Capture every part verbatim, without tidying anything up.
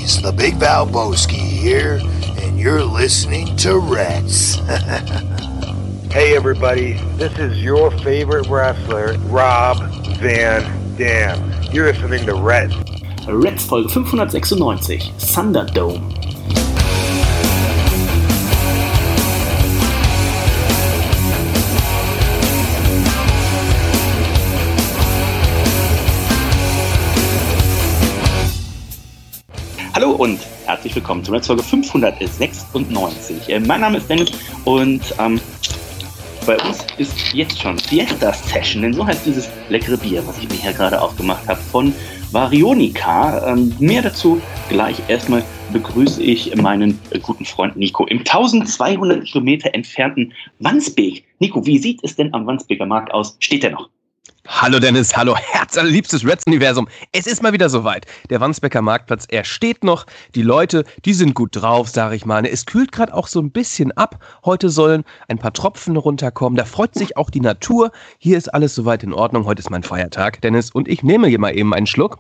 boys, the Big Valboski here, and you're listening to Reds. Hey everybody, this is your favorite wrestler, Rob Van Dam. You're listening to Reds. Reds Folge fünfhundertsechsundneunzig, Thunderdome. Hallo und herzlich willkommen zur Reds Folge fünfhundertsechsundneunzig. Äh, mein Name ist Dennis und ähm, bei uns ist jetzt schon Fiesta Session, denn so heißt dieses leckere Bier, was ich mir hier gerade aufgemacht habe, von Varionica. Ähm, mehr dazu gleich. Erstmal begrüße ich meinen äh, guten Freund Nico im eintausendzweihundert Kilometer entfernten Wandsbek. Nico, wie sieht es denn am Wandsbeker Markt aus? Steht der noch? Hallo Dennis, hallo herzallerliebstes Reds-Universum. Es ist mal wieder soweit. Der Wandsbeker Marktplatz, er steht noch. Die Leute, die sind gut drauf, sag ich mal. Es kühlt gerade auch so ein bisschen ab. Heute sollen ein paar Tropfen runterkommen. Da freut sich auch die Natur. Hier ist alles soweit in Ordnung. Heute ist mein Feiertag, Dennis. Und ich nehme hier mal eben einen Schluck.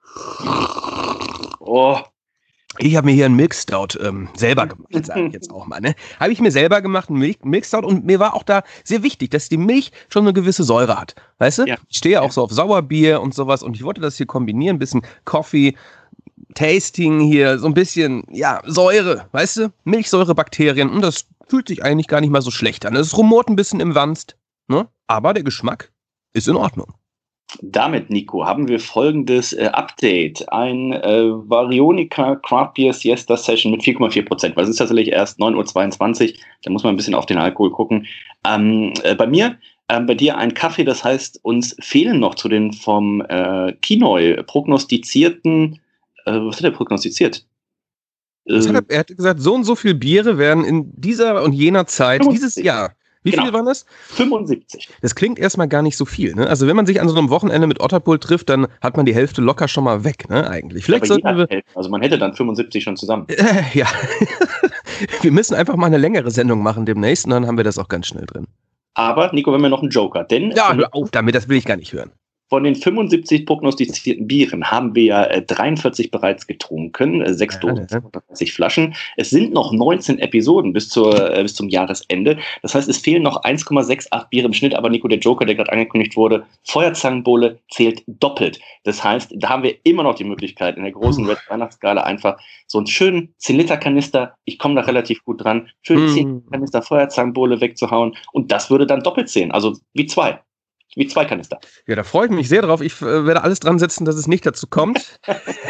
Oh. Ich habe mir hier einen Milk Stout ähm, selber gemacht, sage ich jetzt auch mal. Ne? Habe ich mir selber gemacht, einen Milk, Milk Stout, und mir war auch da sehr wichtig, dass die Milch schon eine gewisse Säure hat. Weißt du? Ja. Ich stehe ja auch so auf Sauerbier und sowas und ich wollte das hier kombinieren, ein bisschen Coffee, Tasting hier, so ein bisschen, ja, Säure, weißt du? Milchsäure, Bakterien, und das fühlt sich eigentlich gar nicht mal so schlecht an. Es rumort ein bisschen im Wanst, ne? Aber der Geschmack ist in Ordnung. Damit, Nico, haben wir folgendes äh, Update. Ein äh, Varionica Craft Beer Siesta Session mit vier Komma vier Prozent, weil es ist tatsächlich erst neun Uhr zweiundzwanzig, da muss man ein bisschen auf den Alkohol gucken. Ähm, äh, bei mir, äh, bei dir ein Kaffee, das heißt, uns fehlen noch zu den vom äh, Kinoi prognostizierten, äh, was hat er prognostiziert? Äh, hat er, er hat gesagt, so und so viele Biere werden in dieser und jener Zeit, dieses Jahr. Wie genau. Viel waren das? fünfundsiebzig. Das klingt erstmal gar nicht so viel, ne? Also wenn man sich an so einem Wochenende mit Otterpool trifft, dann hat man die Hälfte locker schon mal weg, ne? Eigentlich. Vielleicht sollten wir. Hälfte. Also man hätte dann fünfundsiebzig schon zusammen. Äh, ja. Wir müssen einfach mal eine längere Sendung machen demnächst, und dann haben wir das auch ganz schnell drin. Aber, Nico, wir haben ja noch einen Joker, denn. Ja, hör auf damit, das will ich gar nicht hören. Von den fünfundsiebzig prognostizierten Bieren haben wir ja äh, dreiundvierzig bereits getrunken, äh, sechs Dosen, dreißig Flaschen. Es sind noch neunzehn Episoden bis, zur, äh, bis zum Jahresende. Das heißt, es fehlen noch eins Komma achtundsechzig Biere im Schnitt. Aber Nico, der Joker, der gerade angekündigt wurde, Feuerzangenbowle zählt doppelt. Das heißt, da haben wir immer noch die Möglichkeit, in der großen Red Weihnachtsskala einfach so einen schönen zehn Liter Kanister, ich komme da relativ gut dran, schön zehn Liter Kanister Feuerzangenbowle wegzuhauen. Und das würde dann doppelt zählen, also wie zwei. Wie zwei Kanister. Ja, da freue ich mich sehr drauf. Ich äh, werde alles dran setzen, dass es nicht dazu kommt.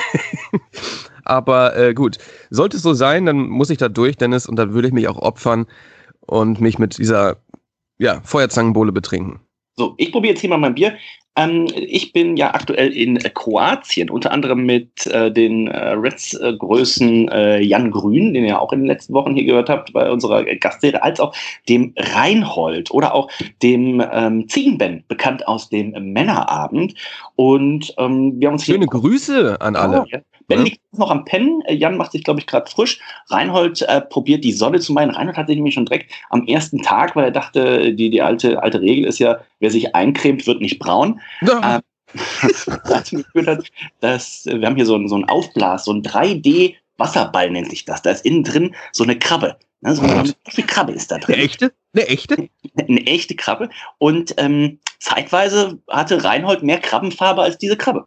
Aber äh, gut, sollte es so sein, dann muss ich da durch, Dennis, und dann würde ich mich auch opfern und mich mit dieser ja, Feuerzangenbowle betrinken. So, ich probiere jetzt hier mal mein Bier. Ähm, ich bin ja aktuell in äh, Kroatien, unter anderem mit äh, den äh, Reds-Größen äh, Jan Grün, den ihr auch in den letzten Wochen hier gehört habt bei unserer Gastserie, als auch dem Reinhold oder auch dem ähm, Ziegenben, bekannt aus dem Männerabend. Und ähm, wir haben uns hier schöne Grüße an alle. Oh, ja. Ben liegt noch am Pennen, Jan macht sich, glaube ich, gerade frisch. Reinhold äh, probiert die Sonne zu meinen. Reinhold hatte nämlich schon direkt am ersten Tag, weil er dachte, die, die alte, alte Regel ist ja, wer sich eincremt, wird nicht braun. Ja. Ähm, dazu geführt hat, dass wir haben hier so ein, so ein Aufblas, so ein drei D Wasserball nennt sich das. Da ist innen drin so eine Krabbe. Ne, so eine echte Krabbe ist da drin. Eine echte? Eine echte? Eine echte Krabbe. Und ähm, zeitweise hatte Reinhold mehr Krabbenfarbe als diese Krabbe.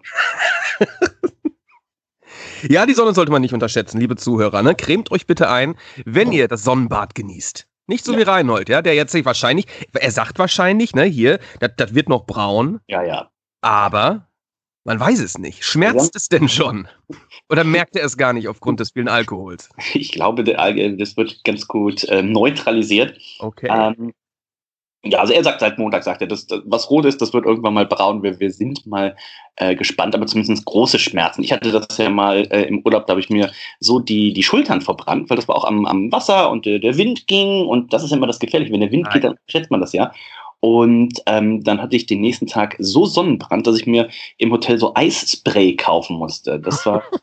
Ja, die Sonne sollte man nicht unterschätzen, liebe Zuhörer. Ne? Cremt euch bitte ein, wenn ihr das Sonnenbad genießt. Nicht so ja. wie Reinhold, ja, der jetzt sich wahrscheinlich, er sagt wahrscheinlich, ne, hier, das wird noch braun. Ja, ja. Aber man weiß es nicht. Schmerzt ja. es denn schon? Oder merkt er es gar nicht aufgrund des vielen Alkohols? Ich glaube, das wird ganz gut äh, neutralisiert. Okay. Ähm, Ja, also er sagt seit Montag, sagt er, das, das, was rot ist, das wird irgendwann mal braun. Wir, wir sind mal äh, gespannt, aber zumindest große Schmerzen. Ich hatte das ja mal äh, im Urlaub, da habe ich mir so die, die Schultern verbrannt, weil das war auch am, am Wasser und äh, der Wind ging, und das ist immer das Gefährliche. Wenn der Wind Nein. geht, dann schätzt man das ja. Und ähm, dann hatte ich den nächsten Tag so Sonnenbrand, dass ich mir im Hotel so Eisspray kaufen musste. Das war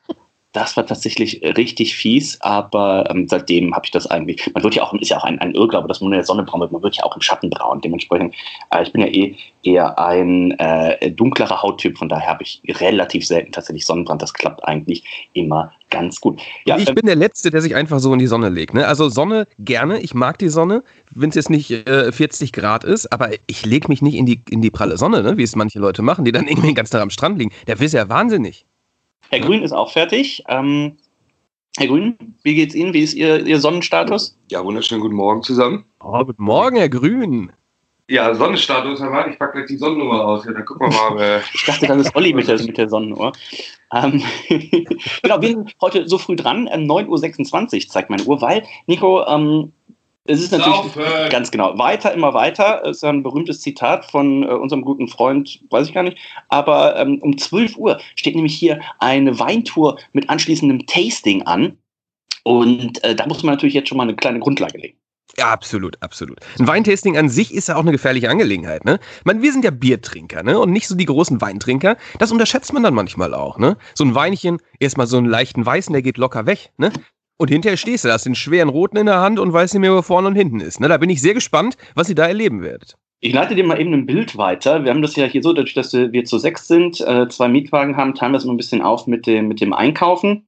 Das war tatsächlich richtig fies, aber ähm, seitdem habe ich das eigentlich, man wird ja auch, ist ja auch ein, ein Irrglaube, dass man in der Sonne braun wird, man wird ja auch im Schatten braun, dementsprechend, äh, ich bin ja eh eher ein äh, dunklerer Hauttyp, von daher habe ich relativ selten tatsächlich Sonnenbrand, das klappt eigentlich immer ganz gut. Ja, ich ähm, bin der Letzte, der sich einfach so in die Sonne legt, ne? Also Sonne gerne, ich mag die Sonne, wenn es jetzt nicht äh, vierzig Grad ist, aber ich lege mich nicht in die, in die pralle Sonne, ne? Wie es manche Leute machen, die dann irgendwie den ganzen Tag am Strand liegen, der ist ja wahnsinnig. Herr Grün ist auch fertig. Ähm, Herr Grün, wie geht's Ihnen? Wie ist Ihr, Ihr Sonnenstatus? Ja, wunderschönen guten Morgen zusammen. Oh, guten Morgen, Herr Grün. Ja, Sonnenstatus, Herr Mann, ich packe gleich die Sonnennummmer aus. Ja, dann gucken wir mal. Äh ich dachte, das ist Olli mit der, mit der Sonnenuhr. Ähm, genau, wir sind heute so früh dran. Ähm, neun Uhr sechsundzwanzig zeigt meine Uhr, weil, Nico, ähm, es ist natürlich Saufen. Ganz genau, weiter, immer weiter, ist ja ein berühmtes Zitat von äh, unserem guten Freund, weiß ich gar nicht, aber ähm, um zwölf Uhr steht nämlich hier eine Weintour mit anschließendem Tasting an und äh, da muss man natürlich jetzt schon mal eine kleine Grundlage legen. Ja, absolut, absolut. Ein Weintasting an sich ist ja auch eine gefährliche Angelegenheit, ne? Ich meine, wir sind ja Biertrinker, ne? Und nicht so die großen Weintrinker. Das unterschätzt man dann manchmal auch, ne? So ein Weinchen, erstmal so einen leichten Weißen, der geht locker weg, ne? Und hinterher stehst du, hast den schweren Roten in der Hand und weißt nicht mehr, wo vorne und hinten ist. Ne? Da bin ich sehr gespannt, was ihr da erleben werdet. Ich leite dir mal eben ein Bild weiter. Wir haben das ja hier so, dadurch, dass wir zu sechs sind, äh, zwei Mietwagen haben, teilen wir es immer ein bisschen auf mit dem, mit dem Einkaufen.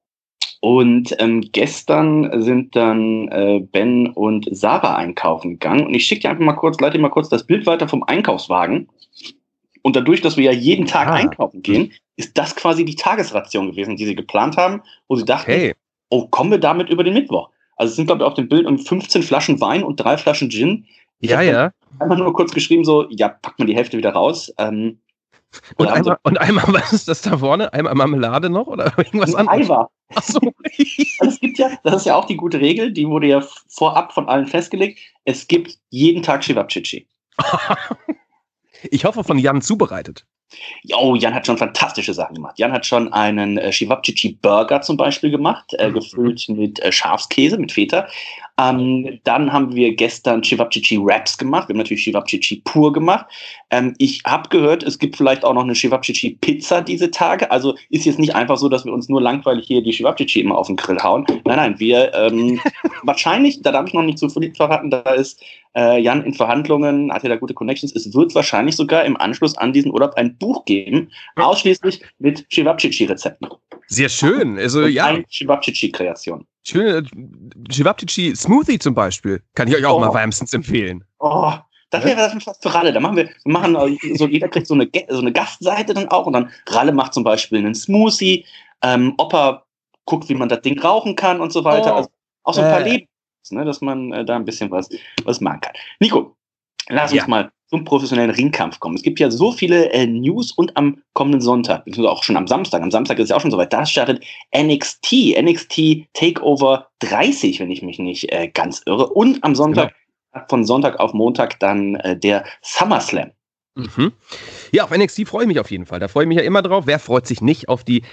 Und ähm, gestern sind dann äh, Ben und Sarah einkaufen gegangen. Und ich schicke dir einfach mal kurz, leite dir mal kurz das Bild weiter vom Einkaufswagen. Und dadurch, dass wir ja jeden Tag ah. einkaufen gehen, ist das quasi die Tagesration gewesen, die sie geplant haben, wo sie dachten, okay. Oh, kommen wir damit über den Mittwoch? Also es sind, glaube ich, auf dem Bild um fünfzehn Flaschen Wein und drei Flaschen Gin. Ich ja, ja. Einfach nur kurz geschrieben, so, ja, packt man die Hälfte wieder raus. Ähm, und, einmal, und einmal, was ist das da vorne? Einmal Marmelade noch oder irgendwas anderes? Eiweiß. Ach so. Also es gibt ja, das ist ja auch die gute Regel, die wurde ja vorab von allen festgelegt. Es gibt jeden Tag Cevapcici. Ich hoffe, von Jan zubereitet. Oh, Jan hat schon fantastische Sachen gemacht. Jan hat schon einen äh, Cevapcici-Burger zum Beispiel gemacht, äh, mhm. gefüllt mit äh, Schafskäse, mit Feta. Ähm, dann haben wir gestern Cevapcici-Wraps gemacht. Wir haben natürlich Cevapcici pur gemacht. Ähm, ich habe gehört, es gibt vielleicht auch noch eine Cevapcici-Pizza diese Tage. Also ist jetzt nicht einfach so, dass wir uns nur langweilig hier die Cevapcici immer auf den Grill hauen. Nein, nein, wir ähm, wahrscheinlich, da darf ich noch nicht zu viel verraten, da ist äh, Jan in Verhandlungen, hat ja da gute Connections. Es wird wahrscheinlich sogar im Anschluss an diesen Urlaub ein Buch geben, ausschließlich mit Cevapcici-Rezepten. Sehr schön. Also, ja. Eine Cevapcici-Kreation. Schöne Cevapcici Smoothie zum Beispiel. Kann ich euch auch oh. mal wärmstens empfehlen. Oh, das wäre das fast für Ralle. Da machen wir, wir machen so, jeder kriegt so eine, so eine Gastseite dann auch und dann Ralle macht zum Beispiel einen Smoothie, ähm, Opa guckt, wie man das Ding rauchen kann und so weiter. Oh. Also auch so ein paar äh. Leben, ne, dass man äh, da ein bisschen was, was machen kann. Nico, lass uns ja. mal zum professionellen Ringkampf kommen. Es gibt ja so viele äh, News und am kommenden Sonntag, beziehungsweise auch schon am Samstag, am Samstag ist es ja auch schon soweit, da startet N X T, N X T Takeover dreißig, wenn ich mich nicht äh, ganz irre. Und am Sonntag, genau. von Sonntag auf Montag dann äh, der SummerSlam. Mhm. Ja, auf N X T freue ich mich auf jeden Fall. Da freue ich mich ja immer drauf. Wer freut sich nicht auf die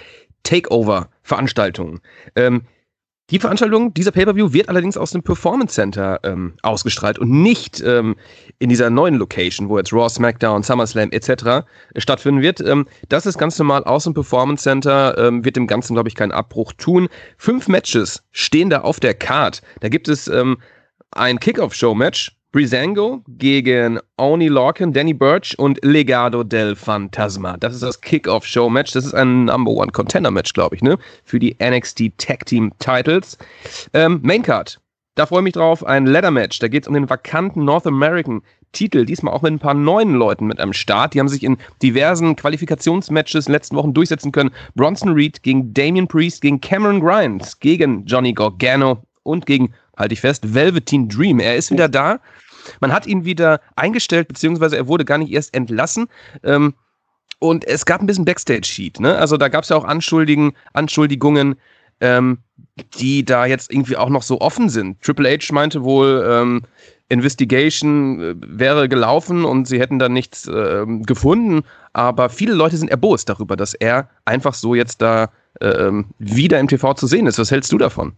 Takeover-Veranstaltungen? Ähm, Die Veranstaltung, dieser Pay-Per-View, wird allerdings aus dem Performance Center ähm, ausgestrahlt und nicht ähm, in dieser neuen Location, wo jetzt Raw, SmackDown, SummerSlam et cetera stattfinden wird. Ähm, das ist ganz normal aus dem Performance Center, ähm, wird dem Ganzen, glaube ich, keinen Abbruch tun. Fünf Matches stehen da auf der Card. Da gibt es ähm, ein Kickoff-Show-Match. Breezango gegen Oney Lorcan, Danny Burch und Legado del Fantasma. Das ist das Kick-Off-Show-Match. Das ist ein Number-One-Contender-Match, glaube ich, ne? Für die N X T Tag-Team-Titles. Ähm, Maincard. Da freue ich mich drauf. Ein Ladder-Match. Da geht es um den vakanten North American-Titel. Diesmal auch mit ein paar neuen Leuten mit am Start. Die haben sich in diversen Qualifikationsmatches in den letzten Wochen durchsetzen können. Bronson Reed gegen Damian Priest, gegen Cameron Grimes, gegen Johnny Gargano und gegen, halte ich fest, Velveteen Dream. Er ist wieder da. Man hat ihn wieder eingestellt, beziehungsweise er wurde gar nicht erst entlassen. Ähm, und es gab ein bisschen Backstage-Sheet. Ne? Also da gab es ja auch Anschuldigen, Anschuldigungen, ähm, die da jetzt irgendwie auch noch so offen sind. Triple H meinte wohl, ähm, Investigation äh, wäre gelaufen und sie hätten da nichts äh, gefunden. Aber viele Leute sind erbost darüber, dass er einfach so jetzt da äh, wieder im T V zu sehen ist. Was hältst du davon?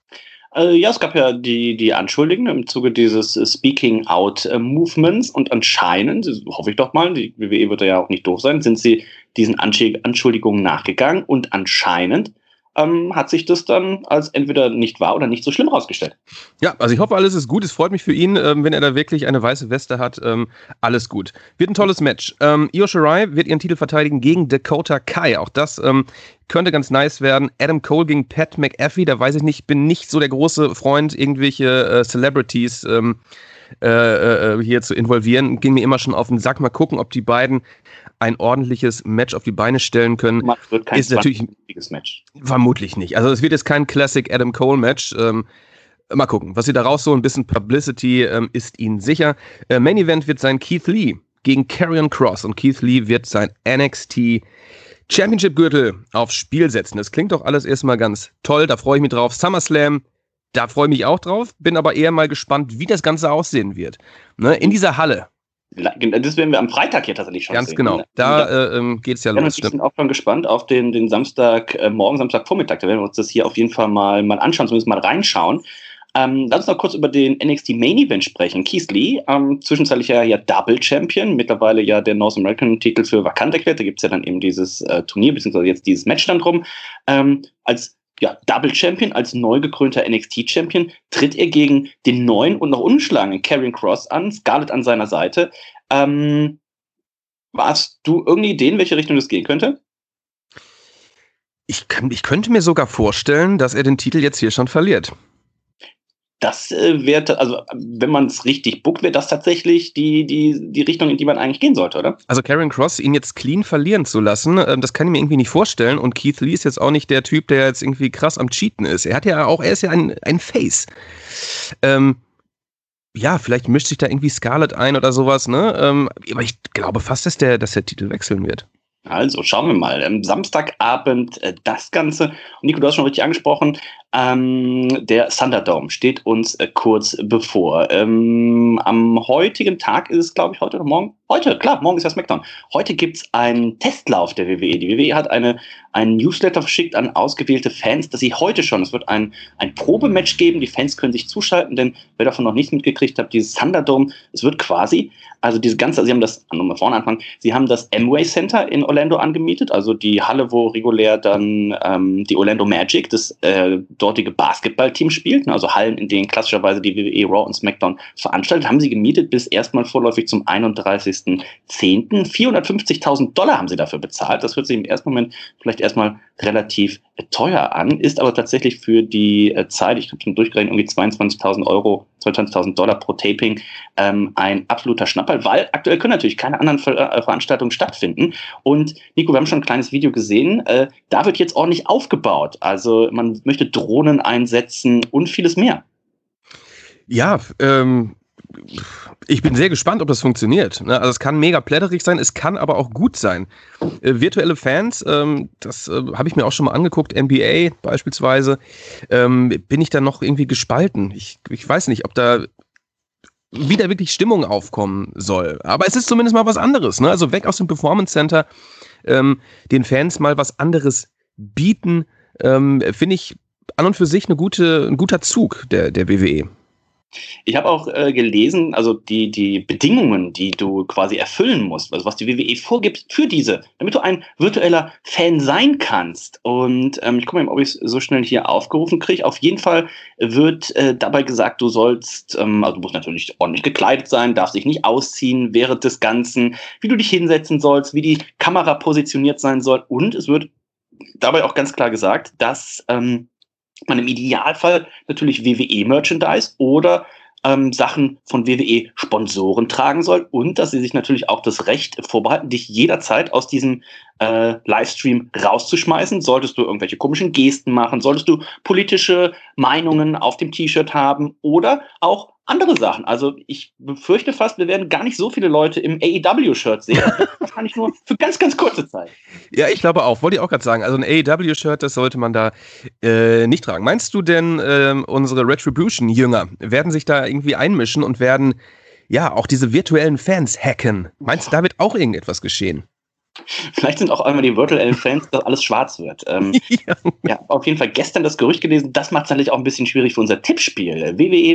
Ja, es gab ja die, die Anschuldigungen im Zuge dieses Speaking-Out-Movements und anscheinend, hoffe ich doch mal, die W W E wird ja auch nicht doof sein, sind sie diesen Anschuldigungen nachgegangen und anscheinend ähm, hat sich das dann als entweder nicht wahr oder nicht so schlimm rausgestellt. Ja, also ich hoffe, alles ist gut. Es freut mich für ihn, ähm, wenn er da wirklich eine weiße Weste hat. Ähm, alles gut. Wird ein tolles Match. Ähm, Io Shirai wird ihren Titel verteidigen gegen Dakota Kai. Auch das ähm, könnte ganz nice werden. Adam Cole gegen Pat McAfee. Da weiß ich nicht, bin nicht so der große Freund, irgendwelche äh, Celebrities ähm, äh, äh, hier zu involvieren. Ging mir immer schon auf den Sack. Mal gucken, ob die beiden ein ordentliches Match auf die Beine stellen können. Es wird kein ist natürlich ein Match. Vermutlich nicht. Also es wird jetzt kein Classic Adam Cole Match. Ähm, mal gucken, was sie da rausholen. Ein bisschen Publicity ähm, ist ihnen sicher. Äh, Main Event wird sein Keith Lee gegen Karrion Kross und Keith Lee wird sein N X T Championship Gürtel aufs Spiel setzen. Das klingt doch alles erstmal ganz toll. Da freue ich mich drauf. SummerSlam, da freue ich mich auch drauf. Bin aber eher mal gespannt, wie das Ganze aussehen wird. Ne? In dieser Halle. Das werden wir am Freitag hier tatsächlich schon Ganz sehen. genau. Da äh, geht es ja, ja los. Wir sind auch schon gespannt auf den, den Samstag, äh, morgen Samstagvormittag. Da werden wir uns das hier auf jeden Fall mal, mal anschauen, zumindest mal reinschauen. Ähm, lass uns noch kurz über den N X T Main Event sprechen. Keith Lee, ähm, zwischenzeitlich ja, ja Double Champion, mittlerweile ja der North American Titel für vakant erklärt. Da gibt es ja dann eben dieses äh, Turnier, beziehungsweise jetzt dieses Match dann drum. Ähm, als ja, Double Champion, als neu gekrönter N X T Champion, tritt er gegen den neuen und noch ungeschlagenen Karrion Kross an, Scarlett an seiner Seite. Ähm, hast du irgendeine Idee, in welche Richtung das gehen könnte? Ich, kann, ich könnte mir sogar vorstellen, dass er den Titel jetzt hier schon verliert. Das äh, wäre, also wenn man es richtig bookt, wäre das tatsächlich die, die, die Richtung, in die man eigentlich gehen sollte, oder? Also Karrion Kross, ihn jetzt clean verlieren zu lassen, äh, das kann ich mir irgendwie nicht vorstellen. Und Keith Lee ist jetzt auch nicht der Typ, der jetzt irgendwie krass am Cheaten ist. Er hat ja auch, er ist ja ein, ein Face. Ähm, ja, vielleicht mischt sich da irgendwie Scarlett ein oder sowas, ne? Ähm, aber ich glaube fast, dass der, dass der Titel wechseln wird. Also, schauen wir mal. Am Samstagabend äh, das Ganze. Und Nico, du hast schon richtig angesprochen, ähm, der Thunderdome steht uns äh, kurz bevor. Ähm, am heutigen Tag ist es, glaube ich, heute oder morgen? Heute, klar, morgen ist ja SmackDown. Heute gibt es einen Testlauf der W W E. Die W W E hat eine, einen Newsletter verschickt an ausgewählte Fans, dass sie heute schon, es wird ein, ein Probematch geben, die Fans können sich zuschalten, denn wer davon noch nichts mitgekriegt hat, dieses Thunderdome, es wird quasi, also diese ganze, sie haben das, nochmal vorne anfangen, sie haben das Amway Center in Orlando angemietet, also die Halle, wo regulär dann ähm, die Orlando Magic, das äh, dortige Basketballteam spielt, ne, also Hallen, in denen klassischerweise die W W E Raw und SmackDown veranstaltet, haben sie gemietet bis erstmal vorläufig zum einunddreißigsten zehnten vierhundertfünfzigtausend Dollar haben sie dafür bezahlt. Das hört sich im ersten Moment vielleicht erstmal relativ äh, teuer an, ist aber tatsächlich für die äh, Zeit, ich habe schon durchgerechnet, irgendwie zweiundzwanzigtausend Euro, zweiundzwanzigtausend Dollar pro Taping, ähm, ein absoluter Schnapper, weil aktuell können natürlich keine anderen Ver äh, Veranstaltungen stattfinden. Und Nico, wir haben schon ein kleines Video gesehen, äh, da wird jetzt ordentlich aufgebaut. Also man möchte Drohnen einsetzen und vieles mehr. Ja, ähm, ich bin sehr gespannt, ob das funktioniert. Also es kann mega plätterig sein, es kann aber auch gut sein. Äh, virtuelle Fans, ähm, das äh, habe ich mir auch schon mal angeguckt, N B A beispielsweise, ähm, bin ich da noch irgendwie gespalten. Ich, ich weiß nicht, ob da wieder wirklich Stimmung aufkommen soll. Aber es ist zumindest mal was anderes. Ne? Also weg aus dem Performance Center, ähm, den Fans mal was anderes bieten, ähm, finde ich an und für sich eine gute, ein guter Zug der, der W W E. Ich habe auch äh, gelesen, also die, die Bedingungen, die du quasi erfüllen musst, also was die W W E vorgibt für diese, damit du ein virtueller Fan sein kannst. Und ähm, ich gucke mal, ob ich es so schnell hier aufgerufen kriege. Auf jeden Fall wird äh, dabei gesagt, du sollst, ähm, also du musst natürlich ordentlich gekleidet sein, darfst dich nicht ausziehen während des Ganzen, wie du dich hinsetzen sollst, wie die Kamera positioniert sein soll. Und es wird dabei auch ganz klar gesagt, dass ähm, man im Idealfall natürlich W W E-Merchandise oder ähm, Sachen von W W E-Sponsoren tragen soll und dass sie sich natürlich auch das Recht vorbehalten, dich jederzeit aus diesem äh, Livestream rauszuschmeißen. Solltest du irgendwelche komischen Gesten machen, solltest du politische Meinungen auf dem T-Shirt haben oder auch andere Sachen. Also ich befürchte fast, wir werden gar nicht so viele Leute im A E W-Shirt sehen. Wahrscheinlich nur für ganz, ganz kurze Zeit. Ja, ich glaube auch. Wollte ich auch gerade sagen. Also ein A E W-Shirt, das sollte man da äh, nicht tragen. Meinst du denn, äh, unsere Retribution-Jünger werden sich da irgendwie einmischen und werden ja auch diese virtuellen Fans hacken? Meinst du, da wird auch irgendetwas geschehen? Vielleicht sind auch einmal die Virtual Elephants, dass alles schwarz wird. Ähm, ja. ja, auf jeden Fall gestern das Gerücht gelesen, das macht es natürlich auch ein bisschen schwierig für unser Tippspiel.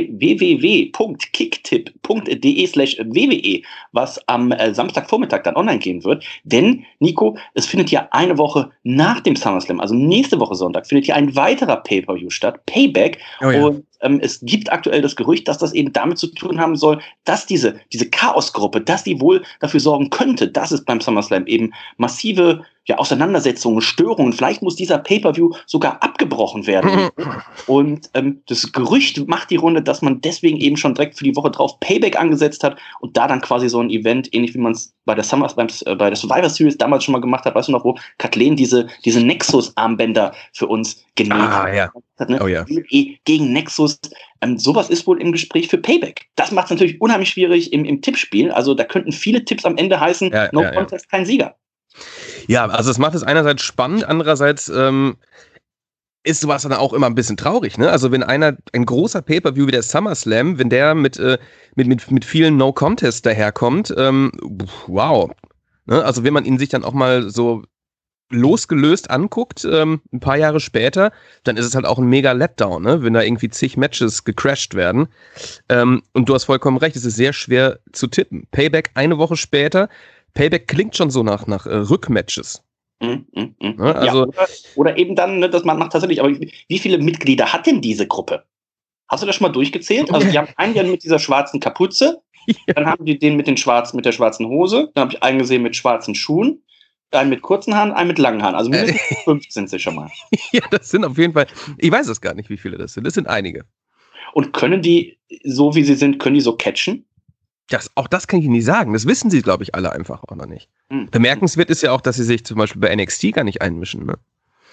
www punkt kicktipp punkt de slash wwe, was am äh, Samstagvormittag dann online gehen wird. Denn, Nico, es findet ja eine Woche nach dem SummerSlam, also nächste Woche Sonntag, findet ja ein weiterer Pay-Per-View statt, Payback. Oh ja. Und ähm, es gibt aktuell das Gerücht, dass das eben damit zu tun haben soll, dass diese, diese Chaosgruppe, dass die wohl dafür sorgen könnte, dass es beim SummerSlam eben massive ja, Auseinandersetzungen, Störungen, vielleicht muss dieser Pay-Per-View sogar abgebrochen werden. Und ähm, das Gerücht macht die Runde, dass man deswegen eben schon direkt für die Woche drauf Payback angesetzt hat und da dann quasi so ein Event, ähnlich wie man es bei der Summer, beim, äh, bei der Survivor Series damals schon mal gemacht hat, weißt du noch, wo Kathleen diese, diese Nexus-Armbänder für uns genäht ah, ja. hat. Ne? Oh, ja. Gegen Nexus. Ähm, sowas ist wohl im Gespräch für Payback. Das macht es natürlich unheimlich schwierig im, im Tippspiel. Also da könnten viele Tipps am Ende heißen, ja, no ja, contest, ja. kein Sieger. Ja, also es macht es einerseits spannend, andererseits ähm, ist sowas dann auch immer ein bisschen traurig, ne? Also wenn einer, ein großer Pay-Per-View wie der SummerSlam, wenn der mit, äh, mit, mit, mit vielen No-Contests daherkommt, ähm, wow. Ne? Also wenn man ihn sich dann auch mal so losgelöst anguckt, ähm, ein paar Jahre später, dann ist es halt auch ein mega Letdown, ne? Wenn da irgendwie zig Matches gecrashed werden. Ähm, und du hast vollkommen recht, es ist sehr schwer zu tippen. Payback eine Woche später, Payback klingt schon so nach, nach äh, Rückmatches. Mm, mm, mm. Ne? Also, ja, oder, oder eben dann, ne, dass man macht tatsächlich, aber wie, wie viele Mitglieder hat denn diese Gruppe? Hast du das schon mal durchgezählt? Also die haben einen ja mit dieser schwarzen Kapuze, ja. Dann haben die den mit den schwarzen, mit der schwarzen Hose, dann habe ich einen gesehen mit schwarzen Schuhen, einen mit kurzen Haaren, einen mit langen Haaren. Also mindestens fünf sind sie schon mal. Ja, das sind auf jeden Fall, ich weiß es gar nicht, wie viele das sind. Das sind einige. Und können die, so wie sie sind, können die so catchen? Das, auch das kann ich nicht sagen. Das wissen sie, glaube ich, alle einfach auch noch nicht. Hm. Bemerkenswert ist ja auch, dass sie sich zum Beispiel bei N X T gar nicht einmischen. Ne?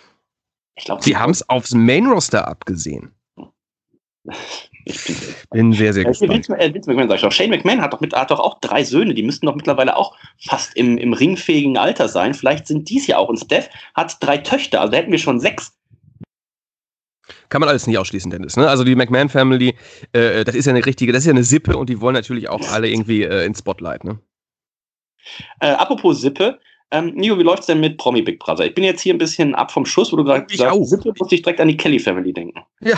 Ich glaub, sie haben es aufs Main-Roster abgesehen. Ich bin, bin sehr, sehr gespannt. Vince McMahon, sag ich doch. Shane McMahon hat doch, mit, hat doch auch drei Söhne, die müssten doch mittlerweile auch fast im, im ringfähigen Alter sein. Vielleicht sind dies ja auch. Und Steph hat drei Töchter, also da hätten wir schon sechs. Kann man alles nicht ausschließen, Dennis. Ne? Also die McMahon-Family, äh, das ist ja eine richtige, das ist ja eine Sippe und die wollen natürlich auch alle irgendwie äh, ins Spotlight. Ne? Äh, apropos Sippe, ähm, Nico, wie läuft's denn mit Promi Big Brother? Ich bin jetzt hier ein bisschen ab vom Schuss, wo du gesagt hast, Sippe, musste ich direkt an die Kelly-Family denken. Ja,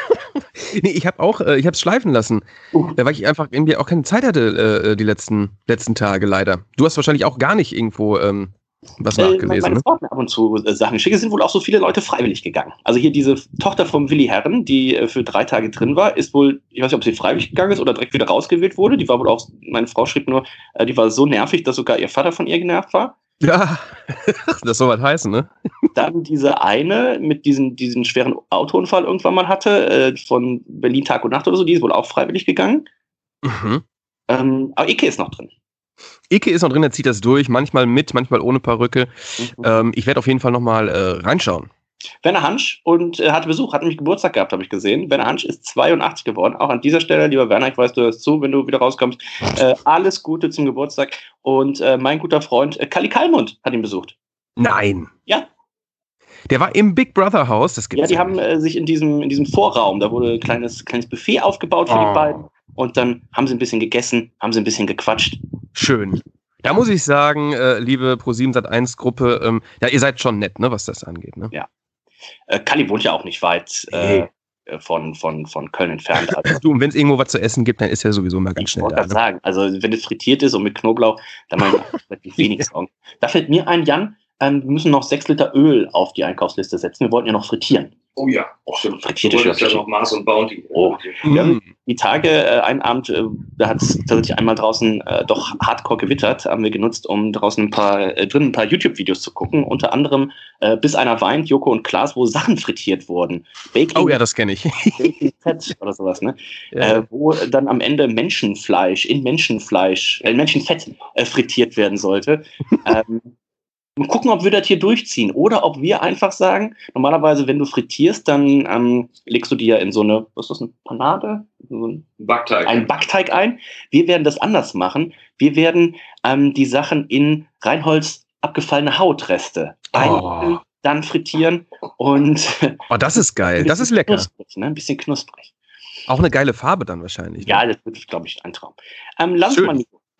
nee, ich habe auch, äh, ich habe es schleifen lassen, uh. weil ich einfach irgendwie auch keine Zeit hatte äh, die letzten, letzten Tage leider. Du hast wahrscheinlich auch gar nicht irgendwo ähm, was äh, nachgelesen. Meine ne? Frau hat mir ab und zu äh, Sachen geschickt. Es sind wohl auch so viele Leute freiwillig gegangen. Also hier diese Tochter vom Willi Herren, die äh, für drei Tage drin war, ist wohl, ich weiß nicht, ob sie freiwillig gegangen ist oder direkt wieder rausgewählt wurde. Die war wohl auch, meine Frau schrieb nur, äh, die war so nervig, dass sogar ihr Vater von ihr genervt war. Ja, das soll was heißen, ne? Dann diese eine mit diesem diesen schweren Autounfall irgendwann mal hatte, äh, von Berlin Tag und Nacht oder so, die ist wohl auch freiwillig gegangen. Mhm. Ähm, aber Ike ist noch drin. Ike ist noch drin, er zieht das durch, manchmal mit, manchmal ohne Perücke. Mhm. Ähm, ich werde auf jeden Fall nochmal äh, reinschauen. Werner Hansch und äh, hatte Besuch, hat nämlich Geburtstag gehabt, habe ich gesehen. Werner Hansch ist zweiundachtzig geworden. Auch an dieser Stelle, lieber Werner, ich weiß, du hörst zu, wenn du wieder rauskommst. Äh, alles Gute zum Geburtstag. Und äh, mein guter Freund äh, Kalli Kalmund hat ihn besucht. Nein. Ja. Der war im Big Brother Haus. Das gibt's ja, die ja haben äh, sich in diesem, in diesem Vorraum, da wurde ein kleines, kleines Buffet aufgebaut für oh. die beiden. Und dann haben sie ein bisschen gegessen, haben sie ein bisschen gequatscht. Schön. Da muss ich sagen, äh, liebe Pro sieben Sat eins Gruppe, ähm, ja, ihr seid schon nett, ne, was das angeht. Ne? Ja. Äh, Kalli wohnt ja auch nicht weit äh, hey. von, von, von Köln entfernt. Also, du, und wenn es irgendwo was zu essen gibt, dann ist er sowieso mal ganz ich schnell da. Ich wollte gerade sagen, also wenn es frittiert ist und mit Knoblauch, dann mache ich relativ wenig Sorgen. Da fällt mir ein, Jan, ähm, wir müssen noch sechs Liter Öl auf die Einkaufsliste setzen. Wir wollten ja noch frittieren. Oh ja, oh, stimmt. Frittierte Schürze. Ja noch Mars und Bounty. Oh. Wir haben die Tage, äh, einen Abend, äh, da hat es tatsächlich einmal draußen äh, doch hardcore gewittert, haben wir genutzt, um draußen ein paar, äh, drin ein paar YouTube-Videos zu gucken. Unter anderem äh, Bis einer weint, Joko und Klaas, wo Sachen frittiert wurden. Baking, oh ja, das kenne ich. Baking Fett oder sowas, ne? Ja. Äh, wo dann am Ende Menschenfleisch in Menschenfleisch, äh, Menschenfett äh, frittiert werden sollte. ähm, Mal gucken, ob wir das hier durchziehen oder ob wir einfach sagen, normalerweise, wenn du frittierst, dann ähm, legst du dir ja in so eine, was ist das, eine Panade? So ein Backteig. Einen Backteig ein. Wir werden das anders machen. Wir werden ähm, die Sachen in Reinholz abgefallene Hautreste einlegen, oh. dann frittieren und oh, das ist geil, das ist lecker. Knusprig, ne? Ein bisschen knusprig. Auch eine geile Farbe dann wahrscheinlich. Ja, ne? Das wird, glaube ich, ein Traum. Ähm, lass uns mal,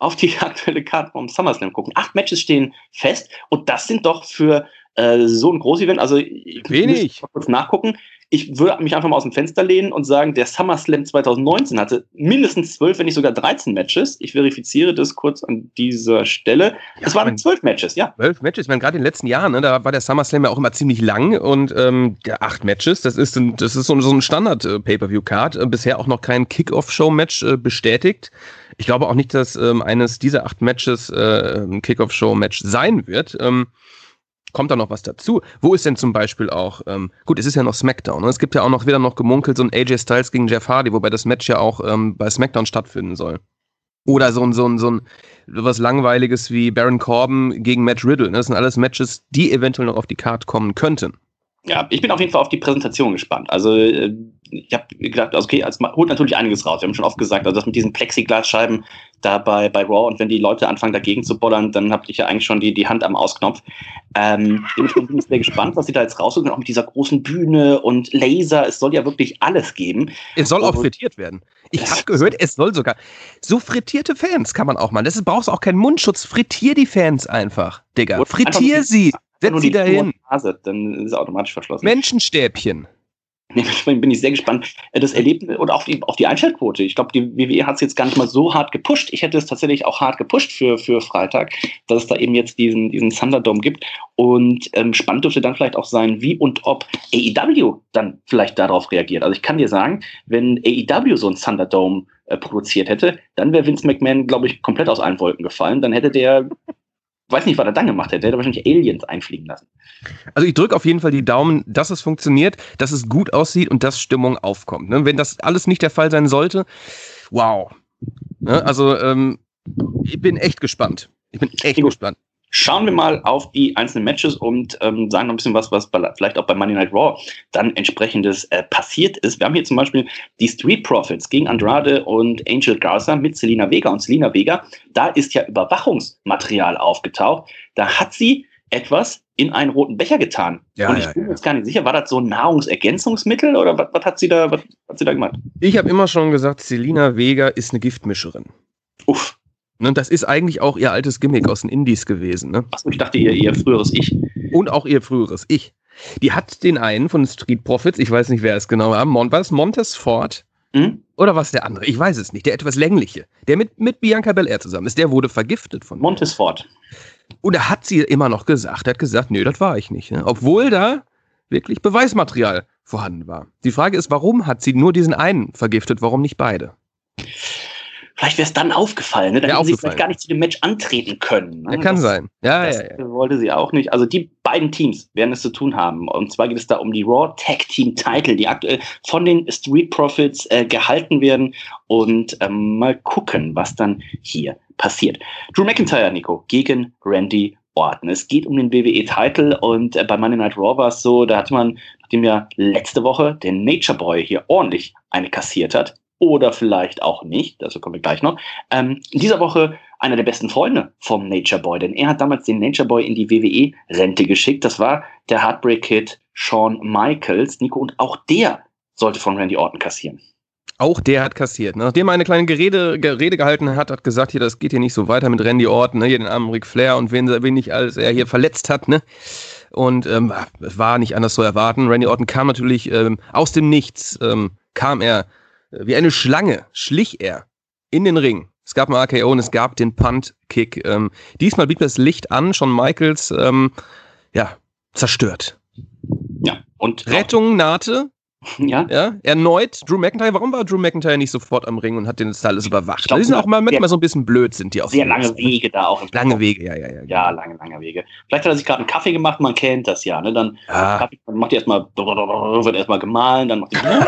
auf die aktuelle Karte vom SummerSlam gucken. Acht Matches stehen fest und das sind doch für äh, so ein Groß-Event, also ich wenig. Mal kurz nachgucken. Ich würde mich einfach mal aus dem Fenster lehnen und sagen, der SummerSlam zwanzig neunzehn hatte mindestens zwölf, wenn nicht sogar dreizehn Matches. Ich verifiziere das kurz an dieser Stelle. Ja, es waren zwölf Matches, ja. Zwölf Matches, ich meine, gerade in den letzten Jahren, ne, da war der SummerSlam ja auch immer ziemlich lang und ähm, ja, acht Matches, das ist, ein, das ist so, so ein Standard-Pay-Per-View-Card. Äh, bisher auch noch kein Kick-Off-Show-Match äh, bestätigt. Ich glaube auch nicht, dass ähm, eines dieser acht Matches äh, ein Kick-Off-Show-Match sein wird. Ähm, Kommt da noch was dazu? Wo ist denn zum Beispiel auch, ähm, gut, es ist ja noch SmackDown, ne? Es gibt ja auch noch wieder noch gemunkelt, so ein A J Styles gegen Jeff Hardy, wobei das Match ja auch ähm, bei SmackDown stattfinden soll. Oder so ein, so ein, so ein, was Langweiliges wie Baron Corbin gegen Matt Riddle, ne? Das sind alles Matches, die eventuell noch auf die Card kommen könnten. Ja, ich bin auf jeden Fall auf die Präsentation gespannt. Also ich habe gedacht, also okay, es holt natürlich einiges raus. Wir haben schon oft gesagt, also das mit diesen Plexiglasscheiben da bei, bei Raw und wenn die Leute anfangen dagegen zu bollern, dann habt ihr ja eigentlich schon die, die Hand am Ausknopf. Ähm, dementsprechend bin ich sehr gespannt, was sie da jetzt rausholen, auch mit dieser großen Bühne und Laser. Es soll ja wirklich alles geben. Es soll auch frittiert werden. Ich habe gehört, es soll sogar so frittierte Fans kann man auch mal. Das brauchst auch keinen Mundschutz. Frittier die Fans einfach, Digga. Frittier sie. Setz sie dahin. Nase, dann ist es automatisch verschlossen. Menschenstäbchen. Dementsprechend bin ich sehr gespannt. Das Erlebnis oder auf die, auf die Einschaltquote. Ich glaube, die W W E hat es jetzt gar nicht mal so hart gepusht. Ich hätte es tatsächlich auch hart gepusht für, für Freitag, dass es da eben jetzt diesen, diesen Thunderdome gibt. Und ähm, spannend dürfte dann vielleicht auch sein, wie und ob A E W dann vielleicht darauf reagiert. Also ich kann dir sagen, wenn A E W so einen Thunderdome äh, produziert hätte, dann wäre Vince McMahon, glaube ich, komplett aus allen Wolken gefallen. Dann hätte der... Ich weiß nicht, was er dann gemacht hätte. Er hätte wahrscheinlich Aliens einfliegen lassen. Also ich drücke auf jeden Fall die Daumen, dass es funktioniert, dass es gut aussieht und dass Stimmung aufkommt. Ne? Wenn das alles nicht der Fall sein sollte, wow. Ne? Also ähm, ich bin echt gespannt. Ich bin echt gut. gespannt. Schauen wir mal auf die einzelnen Matches und ähm, sagen noch ein bisschen was, was bei, vielleicht auch bei Monday Night Raw dann entsprechendes äh, passiert ist. Wir haben hier zum Beispiel die Street Profits gegen Andrade und Angel Garza mit Zelina Vega. Und Zelina Vega, da ist ja Überwachungsmaterial aufgetaucht. Da hat sie etwas in einen roten Becher getan. Ja, und ich ja, bin mir ja. jetzt gar nicht sicher, war das so ein Nahrungsergänzungsmittel oder was, was hat sie da, was hat sie da gemacht? Ich habe immer schon gesagt, Zelina Vega ist eine Giftmischerin. Uff. Ne, das ist eigentlich auch ihr altes Gimmick aus den Indies gewesen. Ne? Achso, ich dachte, ihr, ihr früheres Ich. Und auch ihr früheres Ich. Die hat den einen von den Street Profits, ich weiß nicht, wer es genau war, Mon- war es Montez Ford? Hm? Oder was der andere? Ich weiß es nicht. Der etwas längliche. Der mit, mit Bianca Belair zusammen ist. Der wurde vergiftet von Montez Ford. Und da hat sie immer noch gesagt. Er hat gesagt, nee, das war ich nicht. Ne? Obwohl da wirklich Beweismaterial vorhanden war. Die Frage ist, warum hat sie nur diesen einen vergiftet, warum nicht beide? Vielleicht wäre es dann aufgefallen, ne? Dann ja, hätte sie aufgefallen. vielleicht gar nicht zu dem Match antreten können. Ne? Ja, kann das, sein. Ja, das ja, ja. wollte sie auch nicht. Also die beiden Teams werden es zu tun haben. Und zwar geht es da um die Raw Tag Team Title, die aktuell von den Street Profits äh, gehalten werden. Und ähm, mal gucken, was dann hier passiert. Drew McIntyre, Nico, gegen Randy Orton. Es geht um den W W E-Title und äh, bei Monday Night Raw war es so, da hat man, nachdem ja letzte Woche der Nature Boy hier ordentlich eine kassiert hat, oder vielleicht auch nicht, dazu kommen wir gleich noch. Ähm, in dieser Woche einer der besten Freunde vom Nature Boy, denn er hat damals den Nature Boy in die W W E-Rente geschickt. Das war der Heartbreak Kid Shawn Michaels, Nico, und auch der sollte von Randy Orton kassieren. Auch der hat kassiert. Nachdem er eine kleine Gerede, Gerede gehalten hat, hat gesagt, hier, das geht hier nicht so weiter mit Randy Orton, ne? Hier den armen Ric Flair und wen, wen nicht alles er hier verletzt hat, ne? Und ähm, es war nicht anders zu erwarten. Randy Orton kam natürlich ähm, aus dem Nichts, ähm, kam er wie eine Schlange, schlich er in den Ring. Es gab einen R K O und es gab den Punt-Kick. Ähm, diesmal blieb das Licht an, Shawn Michaels, ähm, ja, zerstört. Ja, und Rettung nahte. Ja. Ja, erneut Drew McIntyre. Warum war Drew McIntyre nicht sofort am Ring und hat den alles überwacht? glaub, Die sind auch mal manchmal sehr, so ein bisschen blöd, sind die auch. Sehr lange Wege da auch. Im lange Wege, ja, ja, ja. Ja, lange, lange Wege. Vielleicht hat er sich gerade einen Kaffee gemacht, man kennt das ja, ne? Dann, Ja. Kaffee, dann macht er erstmal, wird erstmal gemahlen, dann macht er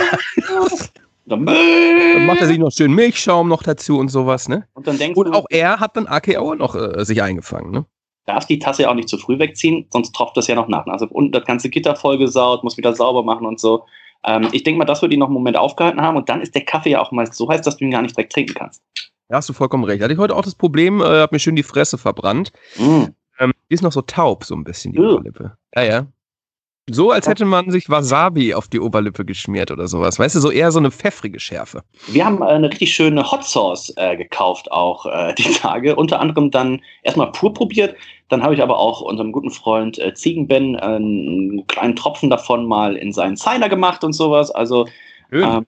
dann, Dann macht er sich noch schön Milchschaum noch dazu und sowas, ne? und dann denkst Und du, auch er hat dann R K O noch äh, sich eingefangen, ne? darfst die Tasse ja auch nicht zu früh wegziehen, sonst tropft das ja noch nach. Also unten das ganze Gitter vollgesaut, muss wieder sauber machen und so. Ähm, ich denke mal, das wird ihn noch einen Moment aufgehalten haben und dann ist der Kaffee ja auch meist so heiß, dass du ihn gar nicht direkt trinken kannst. Da hast du vollkommen recht. Hatte ich heute auch das Problem, äh, hab mir schön die Fresse verbrannt. Mm. Ähm, die ist noch so taub, so ein bisschen, die Uh. Oberlippe. Ja, ja. So, als hätte man sich Wasabi auf die Oberlippe geschmiert oder sowas. Weißt du, so eher so eine pfeffrige Schärfe. Wir haben äh, eine richtig schöne Hot Sauce äh, gekauft auch äh, die Tage. Unter anderem dann erstmal pur probiert. Dann habe ich aber auch unserem guten Freund äh, Ziegenben äh, einen kleinen Tropfen davon mal in seinen Cider gemacht und sowas. Also ähm,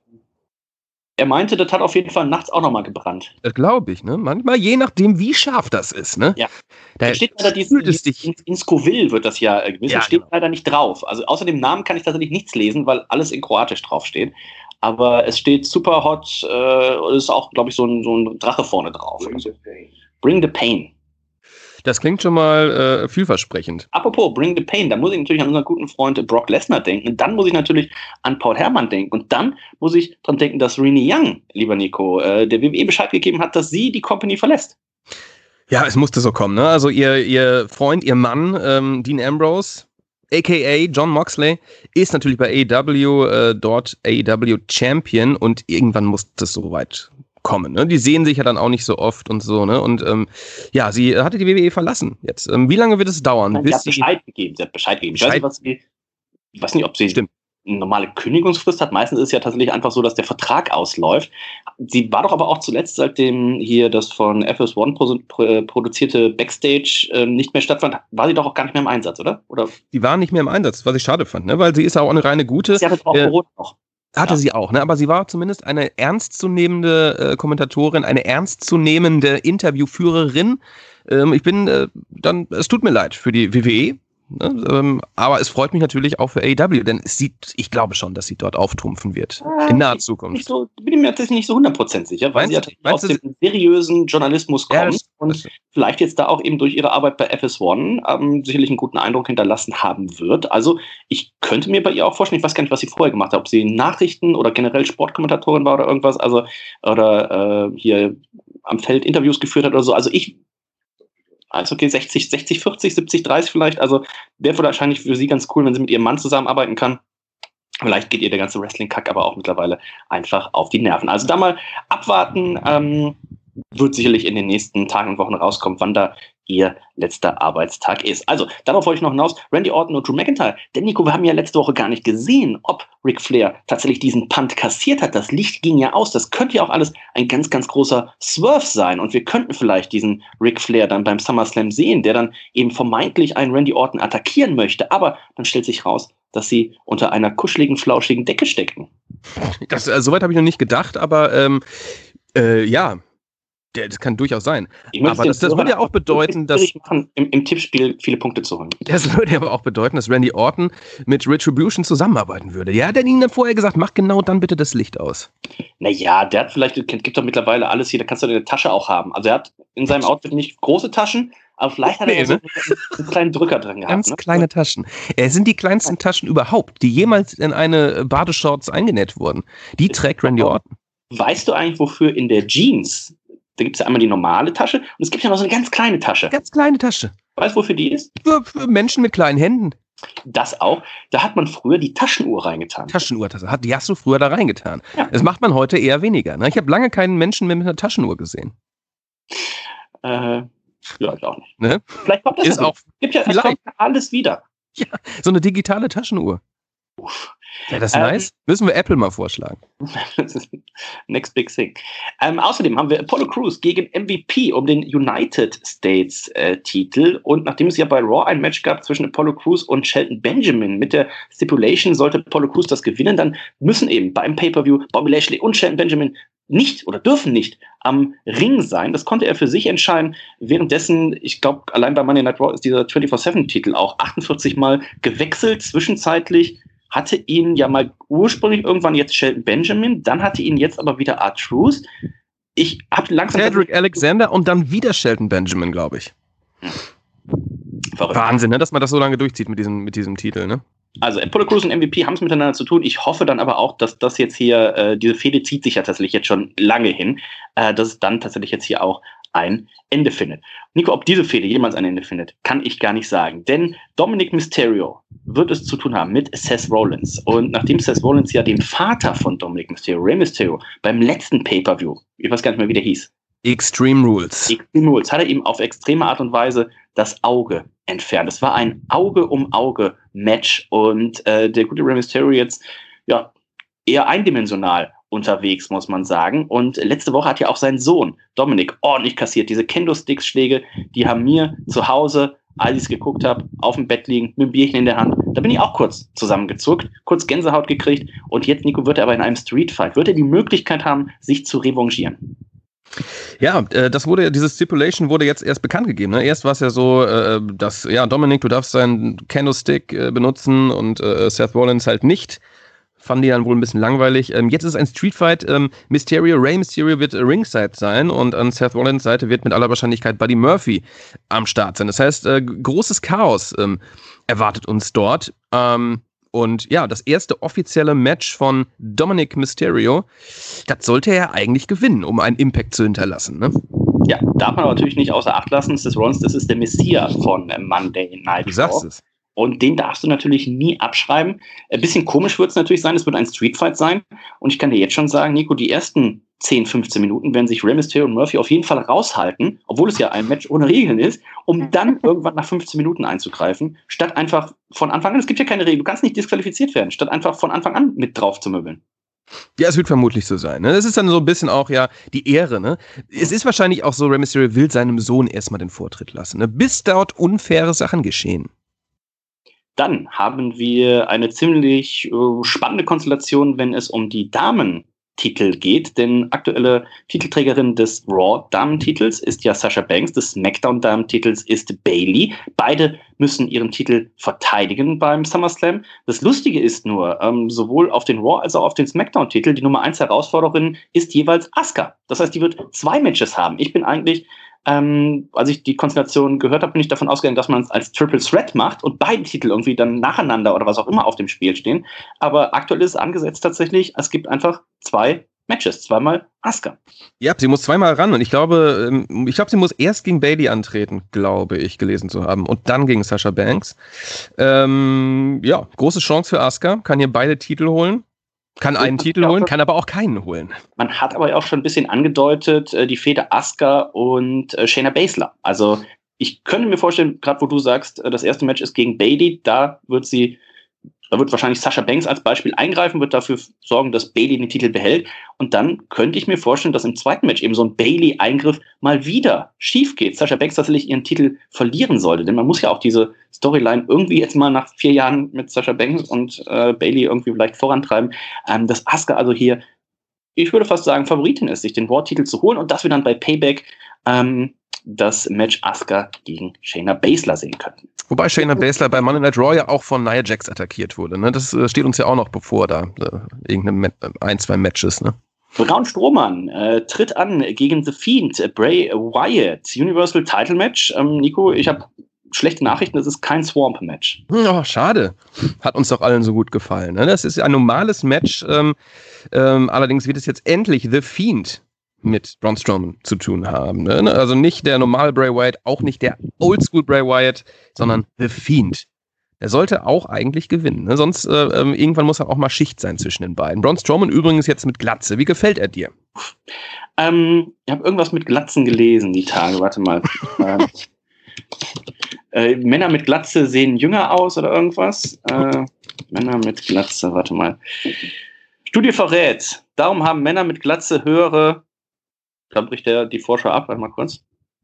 er meinte, das hat auf jeden Fall nachts auch nochmal gebrannt. Das glaube ich, ne? Manchmal, je nachdem, wie scharf das ist, ne? Ja. Da steht leider diesen, in, in Scoville wird das ja gewissen, ja, steht genau. leider nicht drauf. Also außer dem Namen kann ich tatsächlich nichts lesen, weil alles in Kroatisch draufsteht. Aber es steht super hot äh, und ist auch, glaube ich, so ein, so ein Drache vorne drauf. Bring the pain. Bring the pain. Das klingt schon mal äh, vielversprechend. Apropos Bring the Pain, da muss ich natürlich an unseren guten Freund Brock Lesnar denken. Und dann muss ich natürlich an Paul Herrmann denken. Und dann muss ich dran denken, dass Renee Young, lieber Nico, äh, der W W E Bescheid gegeben hat, dass sie die Company verlässt. Ja, es musste so kommen, ne? Also ihr, ihr Freund, ihr Mann, ähm, Dean Ambrose, a k a. John Moxley, ist natürlich bei A E W, äh, dort A E W Champion und irgendwann muss das so weit kommen, ne? Die sehen sich ja dann auch nicht so oft und so, ne? Und ähm, ja, sie hatte die W W E verlassen jetzt. Ähm, wie lange wird es dauern? Nein, bis sie hat sie Bescheid gegeben. Sie hat Bescheid gegeben. Bescheid ich, weiß nicht, was sie, ich weiß nicht, ob sie Stimmt. eine normale Kündigungsfrist hat. Meistens ist es ja tatsächlich einfach so, dass der Vertrag ausläuft. Sie war doch aber auch zuletzt, seitdem hier das von F S eins pro- produzierte Backstage äh, nicht mehr stattfand, war sie doch auch gar nicht mehr im Einsatz, oder? oder? Die war nicht mehr im Einsatz, was ich schade fand, ne? Weil sie ist ja auch eine reine gute. Sie hatte auch äh, Corona noch. Hatte Ja. sie auch, ne? Aber sie war zumindest eine ernstzunehmende äh, Kommentatorin, eine ernstzunehmende Interviewführerin. Ähm, ich bin äh, dann, es tut mir leid für die W W E, ne? ähm, aber es freut mich natürlich auch für A E W, denn es sieht, ich glaube schon, dass sie dort auftrumpfen wird Ah, in naher Nicht Zukunft. so, bin ich mir tatsächlich nicht so hundert Prozent sicher, weil Meinst sie ja du- tatsächlich aus meinst du- dem seriösen Journalismus Ja, kommt das- und das- vielleicht jetzt da auch eben durch ihre Arbeit bei F S eins ähm, sicherlich einen guten Eindruck hinterlassen haben wird. Also ich könnte mir bei ihr auch vorstellen, ich weiß gar nicht, was sie vorher gemacht hat, ob sie Nachrichten oder generell Sportkommentatorin war oder irgendwas, also oder äh, hier am Feld Interviews geführt hat oder so. Also ich, also okay, sechzig, sechzig, vierzig, siebzig, dreißig vielleicht, also wäre wahrscheinlich für sie ganz cool, wenn sie mit ihrem Mann zusammenarbeiten kann. Vielleicht geht ihr der ganze Wrestling-Kack aber auch mittlerweile einfach auf die Nerven. Also da mal abwarten, ähm, wird sicherlich in den nächsten Tagen und Wochen rauskommen, wann da ihr letzter Arbeitstag ist. Also, darauf wollte ich noch hinaus. Randy Orton und Drew McIntyre. Denn Nico, wir haben ja letzte Woche gar nicht gesehen, ob Ric Flair tatsächlich diesen Punt kassiert hat. Das Licht ging ja aus. Das könnte ja auch alles ein ganz, ganz großer Swerve sein. Und wir könnten vielleicht diesen Ric Flair dann beim SummerSlam sehen, der dann eben vermeintlich einen Randy Orton attackieren möchte. Aber dann stellt sich raus, dass sie unter einer kuscheligen, flauschigen Decke stecken. Das, äh, soweit habe ich noch nicht gedacht, aber ähm, äh, ja, der, das kann durchaus sein. Ich möchte Aber den das, das würde ja auch bedeuten, dass schwierig machen, im, im Tippspiel viele Punkte zu holen. das würde ja aber auch bedeuten, dass Randy Orton mit Retribution zusammenarbeiten würde. Ja, hat er ihnen dann vorher gesagt, mach genau dann bitte das Licht aus. Naja, der hat vielleicht, gibt doch mittlerweile alles hier, da kannst du eine Tasche auch haben. Also er hat in seinem Outfit nicht große Taschen, aber vielleicht hat er Nee, ja so ne? einen, einen kleinen Drücker drin gehabt. Ganz Ne? kleine Taschen. Es sind die kleinsten Taschen überhaupt, die jemals in eine Badeshorts eingenäht wurden. Die trägt Randy Orton. Weißt du eigentlich, wofür in der Jeans, da gibt es ja einmal die normale Tasche und es gibt ja noch so eine ganz kleine Tasche. Ganz kleine Tasche. Weißt du, wofür die ist? Für, für Menschen mit kleinen Händen. Das auch. Da hat man früher die Taschenuhr reingetan. Taschenuhrtasse. Hat, die hast du früher da reingetan. Ja. Das macht man heute eher weniger. Ne? Ich habe lange keinen Menschen mehr mit einer Taschenuhr gesehen. Äh, ja, ich auch nicht. Ne? Vielleicht kommt das Ist ja auch gibt ja es vielleicht- kommt ja alles wieder. so eine digitale Taschenuhr. Ja, das ist Ähm, nice. Müssen wir Apple mal vorschlagen. Das ist Next Big Thing. Ähm, außerdem haben wir Apollo Crews gegen M V P um den United States äh, Titel. Und nachdem es ja bei Raw ein Match gab zwischen Apollo Crews und Shelton Benjamin mit der Stipulation, sollte Apollo Crews das gewinnen, dann müssen eben beim Pay-Per-View Bobby Lashley und Shelton Benjamin nicht oder dürfen nicht am Ring sein. Das konnte er für sich entscheiden. Währenddessen, ich glaube, allein bei Monday Night Raw ist dieser vierundzwanzig sieben Titel auch achtundvierzig Mal gewechselt. Zwischenzeitlich hatte ihn ja mal ursprünglich irgendwann jetzt Shelton Benjamin, dann hatte ihn jetzt aber wieder R-Truth. Ich habe langsam... Cedric Alexander und dann wieder Shelton Benjamin, glaube ich. Verrückt. Wahnsinn, ne? Dass man das so lange durchzieht mit diesem, mit diesem Titel, ne? Also Apollo Crews und M V P haben es miteinander zu tun. Ich hoffe dann aber auch, dass das jetzt hier, äh, diese Fehde zieht sich ja tatsächlich jetzt schon lange hin, äh, dass es dann tatsächlich jetzt hier auch ein Ende findet. Nico, ob diese Fehde jemals ein Ende findet, kann ich gar nicht sagen. Denn Dominic Mysterio wird es zu tun haben mit Seth Rollins. Und nachdem Seth Rollins ja den Vater von Dominic Mysterio, Rey Mysterio, beim letzten Pay-Per-View, ich weiß gar nicht mehr, wie der hieß, Extreme Rules. Extreme Rules. Hat er ihm auf extreme Art und Weise das Auge entfernt. Es war ein Auge-um-Auge-Match und äh, der gute Rey Mysterio jetzt ja eher eindimensional unterwegs, muss man sagen. Und letzte Woche hat ja auch sein Sohn Dominik ordentlich kassiert. Diese Kendo-Sticks-Schläge, die haben mir zu Hause, als ich es geguckt habe, auf dem Bett liegen, mit dem Bierchen in der Hand. Da bin ich auch kurz zusammengezuckt, kurz Gänsehaut gekriegt. Und jetzt, Nico, wird er aber in einem Streetfight, wird er die Möglichkeit haben, sich zu revanchieren. Ja, äh, das wurde, diese Stipulation wurde jetzt erst bekannt gegeben. Ne? Erst war es ja so, äh, dass, ja, Dominik, du darfst seinen Kendo-Stick äh, benutzen und äh, Seth Rollins halt nicht. Fanden die dann wohl ein bisschen langweilig. Ähm, jetzt ist es ein Streetfight. Ähm, Mysterio, Rey Mysterio wird Ringside sein und an Seth Rollins Seite wird mit aller Wahrscheinlichkeit Buddy Murphy am Start sein. Das heißt, äh, großes Chaos ähm, erwartet uns dort. Ähm, und ja, das erste offizielle Match von Dominic Mysterio, das sollte er eigentlich gewinnen, um einen Impact zu hinterlassen. Ne? Ja, darf man aber natürlich nicht außer Acht lassen. Seth Rollins, das ist der Messias von Monday Night Raw. Du sagst es. Und den darfst du natürlich nie abschreiben. Ein bisschen komisch wird es natürlich sein, es wird ein Streetfight sein. Und ich kann dir jetzt schon sagen, Nico, die ersten zehn, fünfzehn Minuten werden sich Rey Mysterio und Murphy auf jeden Fall raushalten, obwohl es ja ein Match ohne Regeln ist, um dann irgendwann nach fünfzehn Minuten einzugreifen, statt einfach von Anfang an, es gibt ja keine Regeln, du kannst nicht disqualifiziert werden, statt einfach von Anfang an mit drauf zu möbeln. Ja, es wird vermutlich so sein. Ne? Das ist dann so ein bisschen auch ja die Ehre. Ne? Es ist wahrscheinlich auch so, Rey Mysterio will seinem Sohn erstmal den Vortritt lassen, ne? Bis dort unfaire Sachen geschehen. Dann haben wir eine ziemlich äh, spannende Konstellation, wenn es um die Damentitel geht, denn aktuelle Titelträgerin des Raw-Damentitels ist ja Sasha Banks, des SmackDown-Damentitels ist Bayley. Beide müssen ihren Titel verteidigen beim SummerSlam. Das Lustige ist nur, ähm, sowohl auf den Raw- als auch auf den SmackDown-Titel, die Nummer eins Herausforderin ist jeweils Asuka. Das heißt, die wird zwei Matches haben. Ich bin eigentlich Ähm, als ich die Konstellation gehört habe, bin ich davon ausgegangen, dass man es als Triple Threat macht und beide Titel irgendwie dann nacheinander oder was auch immer auf dem Spiel stehen. Aber aktuell ist es angesetzt tatsächlich, es gibt einfach zwei Matches, zweimal Asuka. Ja, sie muss zweimal ran und ich glaube, ich glaube, sie muss erst gegen Bayley antreten, glaube ich, gelesen zu haben, und dann gegen Sasha Banks. Ähm, ja, große Chance für Asuka, kann hier beide Titel holen. Kann einen Titel holen, kann aber auch keinen holen. Man hat aber auch schon ein bisschen angedeutet, die Fehde Asuka und Shayna Baszler. Also ich könnte mir vorstellen, gerade wo du sagst, das erste Match ist gegen Bayley, da wird sie, da wird wahrscheinlich Sasha Banks als Beispiel eingreifen, wird dafür sorgen, dass Bayley den Titel behält. Und dann könnte ich mir vorstellen, dass im zweiten Match eben so ein Bayley-Eingriff mal wieder schief geht. Sasha Banks tatsächlich ihren Titel verlieren sollte. Denn man muss ja auch diese Storyline irgendwie jetzt mal nach vier Jahren mit Sasha Banks und äh, Bayley irgendwie vielleicht vorantreiben. Ähm, dass Asuka also hier, ich würde fast sagen, Favoritin ist, sich den Raw-Titel zu holen und dass wir dann bei Payback ähm, das Match Asuka gegen Shayna Baszler sehen könnten. Wobei Shayna Baszler bei Monday Night Raw ja auch von Nia Jax attackiert wurde. Ne? Das äh, steht uns ja auch noch bevor, da äh, irgendeine Ma- ein, zwei Matches. Ne? Braun Strowman äh, tritt an gegen The Fiend, äh, Bray Wyatt, Universal Title Match. Ähm, Nico, ich habe schlechte Nachrichten, das ist kein Swamp-Match. Oh, schade. Hat uns doch allen so gut gefallen. Ne? Das ist ein normales Match. Ähm, ähm, allerdings wird es jetzt endlich The Fiend mit Braun Strowman zu tun haben. Ne? Also nicht der normale Bray Wyatt, auch nicht der Oldschool Bray Wyatt, sondern The Fiend. Der sollte auch eigentlich gewinnen. Ne? Sonst äh, irgendwann muss er auch mal Schicht sein zwischen den beiden. Braun Strowman übrigens jetzt mit Glatze. Wie gefällt er dir? Ähm, ich habe irgendwas mit Glatzen gelesen die Tage. Warte mal. ähm, äh, Männer mit Glatze sehen jünger aus oder irgendwas. Äh, Männer mit Glatze, warte mal. Studie verrät, darum haben Männer mit Glatze höhere. Da bricht der die Vorschau ab, warte mal kurz.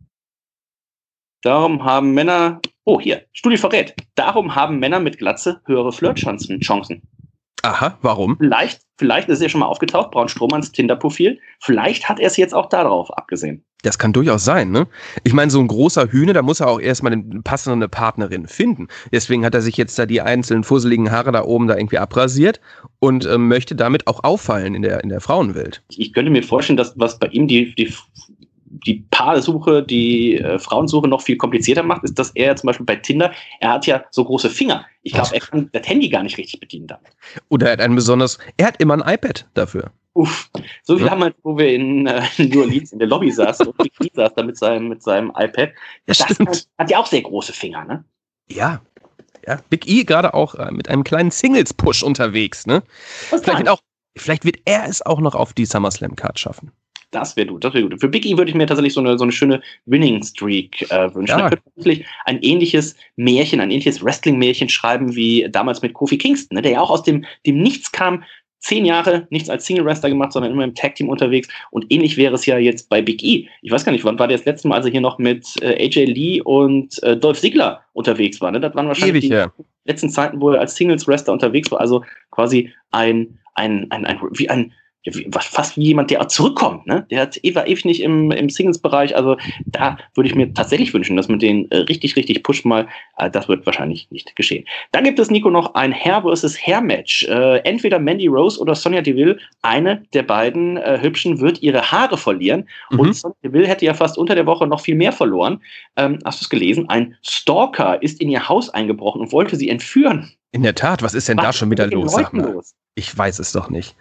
Darum haben Männer, oh hier, Studie verrät, darum haben Männer mit Glatze höhere Flirtchancen. Chancen. Aha, warum? Vielleicht, vielleicht ist er schon mal aufgetaucht, Braun Strowmans Tinder-Profil. Vielleicht hat er es jetzt auch darauf abgesehen. Das kann durchaus sein, ne? Ich meine, so ein großer Hühne, da muss er auch erstmal eine passende Partnerin finden. Deswegen hat er sich jetzt da die einzelnen fusseligen Haare da oben da irgendwie abrasiert und äh, möchte damit auch auffallen in der, in der Frauenwelt. Ich könnte mir vorstellen, dass was bei ihm die, die, die Paarsuche, die äh, Frauensuche noch viel komplizierter macht, ist, dass er zum Beispiel bei Tinder, er hat ja so große Finger. Ich glaube, er kann das Handy gar nicht richtig bedienen damit. Oder er hat ein besonders, er hat immer ein iPad dafür. Uff, so wie Ja. damals, wo wir in äh, New Orleans in der Lobby saßen und Big E saß da mit seinem, mit seinem iPad. Ja, Das stimmt. hat, hat ja auch sehr große Finger, ne? Ja. Ja, Big E gerade auch äh, mit einem kleinen Singles-Push unterwegs, ne? Was Vielleicht dann? wird, auch, vielleicht wird er es auch noch auf die SummerSlam-Card schaffen. Das wäre gut, das wäre gut. Für Big E würde ich mir tatsächlich so eine, so eine schöne Winning Streak äh, wünschen. Ja. Da könnte man tatsächlich ein ähnliches Märchen, ein ähnliches Wrestling-Märchen schreiben wie damals mit Kofi Kingston, ne, der ja auch aus dem, dem Nichts kam. Zehn Jahre nichts als Single-Wrestler gemacht, sondern immer im Tag-Team unterwegs. Und ähnlich wäre es ja jetzt bei Big E. Ich weiß gar nicht, wann war der das letzte Mal, als er hier noch mit äh, A J Lee und äh, Dolph Ziggler unterwegs war. Ne? Das waren wahrscheinlich Ewig, die ja. letzten Zeiten, wo er als Singles-Wrestler unterwegs war. Also quasi ein, ein, ein, ein, wie ein Ja, wie, fast wie jemand, der zurückkommt, ne? Der hat war ewig nicht im, im Singles-Bereich. Also da würde ich mir tatsächlich wünschen, dass man den äh, richtig, richtig pusht mal. Äh, das wird wahrscheinlich nicht geschehen. Dann gibt es, Nico, noch ein Hair versus Hair-Match. Äh, entweder Mandy Rose oder Sonya Deville, eine der beiden äh, Hübschen, wird ihre Haare verlieren. Mhm. Und Sonya Deville hätte ja fast unter der Woche noch viel mehr verloren. Ähm, hast du es gelesen? Ein Stalker ist in ihr Haus eingebrochen und wollte sie entführen. In der Tat, was ist denn was da schon wieder los? Sag mal. Los? Ich weiß es doch nicht.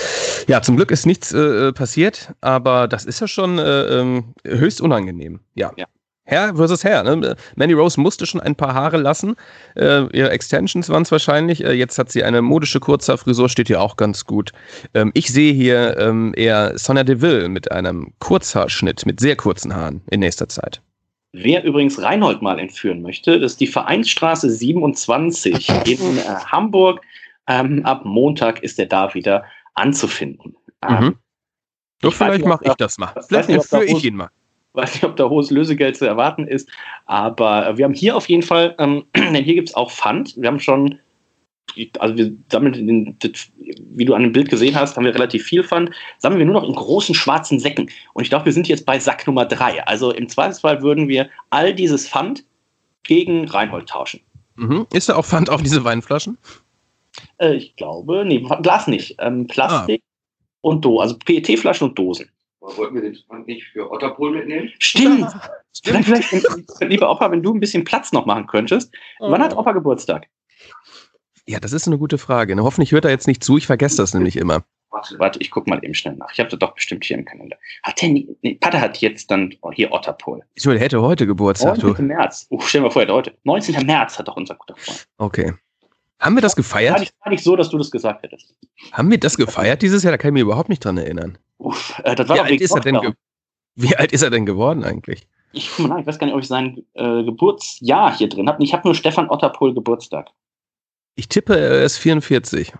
Ja, zum Glück ist nichts äh, passiert, aber das ist ja schon äh, ähm, höchst unangenehm. Ja. ja. Hair versus Hair. Ne? Mandy Rose musste schon ein paar Haare lassen. Äh, ihre Extensions waren es wahrscheinlich. Äh, jetzt hat sie eine modische Kurzhaarfrisur, steht hier auch ganz gut. Ähm, ich sehe hier ähm, eher Sonya Deville mit einem Kurzhaarschnitt, mit sehr kurzen Haaren in nächster Zeit. Wer übrigens Reinhold mal entführen möchte, das ist die Vereinsstraße siebenundzwanzig in äh, Hamburg. Ähm, ab Montag ist er da wieder anzufinden. Ähm, mhm. Doch, vielleicht mache ich das mal. Vielleicht entführe ich ihn mal. Ich weiß nicht, ob da hohes Lösegeld zu erwarten ist, aber wir haben hier auf jeden Fall, ähm, denn hier gibt es auch Pfand. Wir haben schon, also wir sammeln, den, das, wie du an dem Bild gesehen hast, haben wir relativ viel Pfand. Sammeln wir nur noch in großen schwarzen Säcken. Und ich glaube, wir sind jetzt bei Sack Nummer drei. Also im Zweifelsfall würden wir all dieses Pfand gegen Reinhold tauschen. Mhm. Ist da auch Pfand auf diese Weinflaschen? Äh, ich glaube, nee, Glas nicht. Ähm, Plastik ah. und Do, also P E T-Flaschen und Dosen. Wollten wir den Pfand nicht für Otterpohl mitnehmen? Stimmt! Stimmt. Vielleicht, vielleicht, lieber Opa, wenn du ein bisschen Platz noch machen könntest. Oh. Wann hat Opa Geburtstag? Ja, das ist eine gute Frage. Hoffentlich hört er jetzt nicht zu, ich vergesse das nämlich immer. Warte, warte, ich guck mal eben schnell nach. Ich habe das doch bestimmt hier im Kalender. Hat der nie, nee, Pater hat jetzt dann, oh, hier Otterpohl. Ich würde, hätte heute Geburtstag. neunzehnten März. Oh, stell dir mal vor, er heute. neunzehnten März hat doch unser guter Freund. Okay. Haben wir das gefeiert? War nicht, war nicht so, dass du das gesagt hättest. Haben wir das gefeiert dieses Jahr? Da kann ich mir überhaupt nicht dran erinnern. Uff, äh, das war wie, alt ist er denn ge- wie alt ist er denn geworden eigentlich? Ich guck mal nach, ich weiß gar nicht, ob ich sein äh, Geburtsjahr hier drin habe. Ich habe nur Stefan Otterpohl Geburtstag. Ich tippe, er ist vierundvierzig.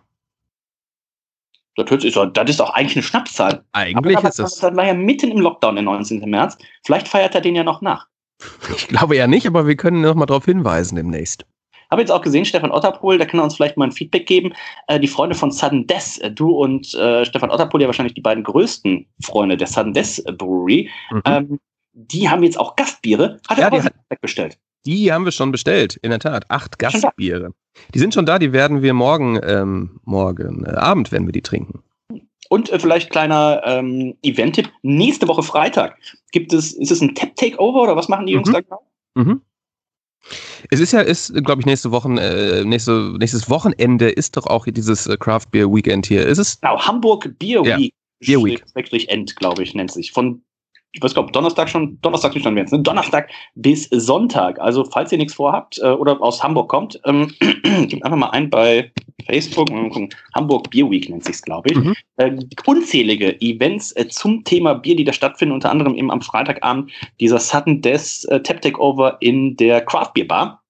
Das, hört sich so, das ist auch eigentlich eine Schnapszahl. Eigentlich aber, ist es. Das war ja mitten im Lockdown, der neunzehnten März. Vielleicht feiert er den ja noch nach. Ich glaube ja nicht, aber wir können noch mal darauf hinweisen demnächst. Habe jetzt auch gesehen, Stefan Otterpohl, da kann er uns vielleicht mal ein Feedback geben. Äh, die Freunde von Sudden Death, äh, du und äh, Stefan Otterpohl, ja wahrscheinlich die beiden größten Freunde der Sudden Death Brewery, mhm. ähm, die haben jetzt auch Gastbiere. Hat er ja, auch hat, bestellt? Die haben wir schon bestellt, in der Tat. Acht Gastbiere. Die sind schon da, die werden wir morgen, ähm, morgen äh, Abend, werden wir die trinken. Und äh, vielleicht kleiner ähm, Event-Tipp. Nächste Woche Freitag gibt es, ist es ein Tap-Takeover oder was machen die Jungs mhm. da genau? Mhm. Es ist ja, ist, glaube ich, nächste Woche, äh, nächste, nächstes Wochenende ist doch auch dieses äh, Craft Beer Weekend hier. Ist es? Genau, Hamburg Beer ja. Week. Beer Week. End, glaube ich, nennt sich. Von, ich weiß gar nicht, Donnerstag schon, Donnerstag schon werden es, ne? Donnerstag bis Sonntag. Also, falls ihr nichts vorhabt äh, oder aus Hamburg kommt, ähm, gebt einfach mal ein bei Facebook, mal gucken, Hamburg Beer Week nennt sich es, glaube ich. Mhm. Äh, unzählige Events äh, zum Thema Bier, die da stattfinden, unter anderem eben am Freitagabend dieser Sudden Death äh, Tap Takeover in der Craft Beer Bar.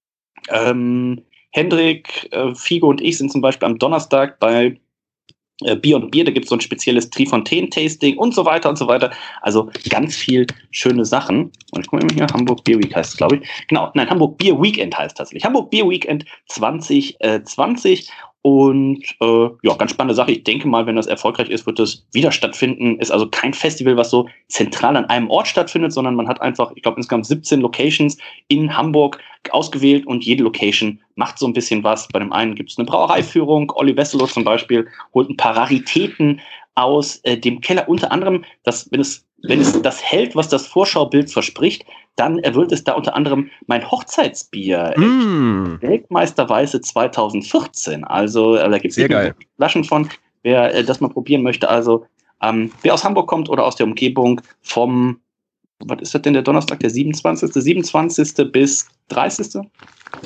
Ähm, Hendrik, äh, Figo und ich sind zum Beispiel am Donnerstag bei äh, Bier und Bier, da gibt es so ein spezielles Trifontaine-Tasting und so weiter und so weiter. Also ganz viel schöne Sachen. Und ich gucke mal hier, Hamburg Beer Week heißt es, glaube ich. Genau, nein, Hamburg Beer Weekend heißt es tatsächlich. Hamburg Beer Weekend zwanzig zwanzig. Und äh, ja, ganz spannende Sache. Ich denke mal, wenn das erfolgreich ist, wird das wieder stattfinden. Ist also kein Festival, was so zentral an einem Ort stattfindet, sondern man hat einfach, ich glaube, insgesamt siebzehn Locations in Hamburg ausgewählt und jede Location macht so ein bisschen was. Bei dem einen gibt es eine Brauereiführung. Olli Wesselow zum Beispiel holt ein paar Raritäten aus äh, dem Keller. Unter anderem, dass, wenn es wenn es das hält, was das Vorschaubild verspricht, dann wird es da unter anderem mein Hochzeitsbier. Mm. Weltmeisterweise zweitausendvierzehn. Also da gibt es Flaschen von, wer äh, das mal probieren möchte. Also ähm, wer aus Hamburg kommt oder aus der Umgebung vom, was ist das denn der Donnerstag, der siebenundzwanzigste siebenundzwanzigste bis dreißigste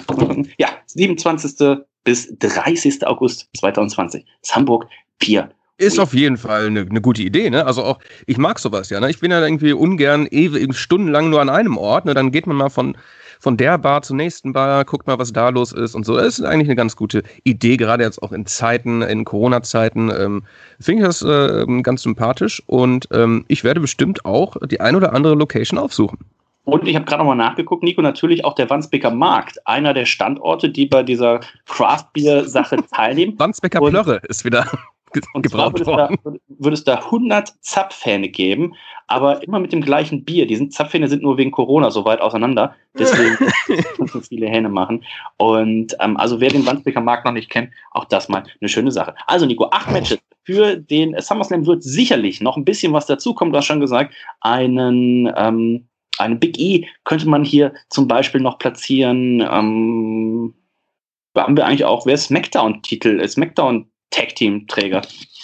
Ja, siebenundzwanzigste bis dreißigste August zweitausendzwanzig. Das Hamburg Bier Ist auf jeden Fall eine, eine gute Idee, ne? Also auch, ich mag sowas ja, ne? Ich bin ja irgendwie ungern ewig, stundenlang nur an einem Ort, ne? Dann geht man mal von, von der Bar zur nächsten Bar, guckt mal, was da los ist und so. Das ist eigentlich eine ganz gute Idee, gerade jetzt auch in Zeiten, in Corona-Zeiten, ähm, finde ich das äh, ganz sympathisch und ähm, ich werde bestimmt auch die ein oder andere Location aufsuchen. Und ich habe gerade nochmal nachgeguckt, Nico, natürlich auch der Wandsbeker Markt, einer der Standorte, die bei dieser Craft-Bier-Sache teilnehmen. Wandsbeker Plörre ist wieder und zwar würde es, da, würde es da hundert Zapfhähne geben, aber immer mit dem gleichen Bier. Die Zapfhähne sind nur wegen Corona so weit auseinander, deswegen können so viele Hähne machen. Und ähm, also wer den Wandsbeker Markt noch nicht kennt, auch das mal eine schöne Sache. Also Nico, acht Matches für den SummerSlam wird sicherlich noch ein bisschen was dazukommen, du hast schon gesagt, einen... Ähm, Eine Big E könnte man hier zum Beispiel noch platzieren. Ähm, haben wir eigentlich auch, wer ist SmackDown-Titel, äh, SmackDown-Tag-Team-Träger?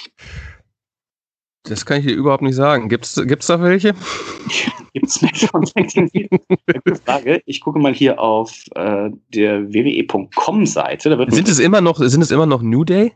Das kann ich dir überhaupt nicht sagen. Gibt's, gibt's da welche? Gibt es SmackDown-Tag-Team-Titel? Gute Frage. Ich gucke mal hier auf äh, der w w e punkt com Seite. Da wird sind, es immer noch, sind es immer noch New Day?